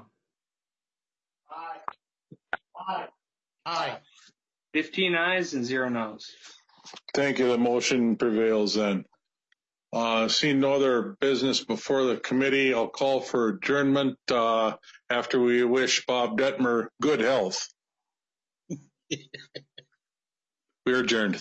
Aye. Aye. fifteen ayes and zero noes. Thank you. The motion prevails then. Uh, seeing no other business before the committee, I'll call for adjournment uh, after we wish Bob Detmer good health. We are adjourned.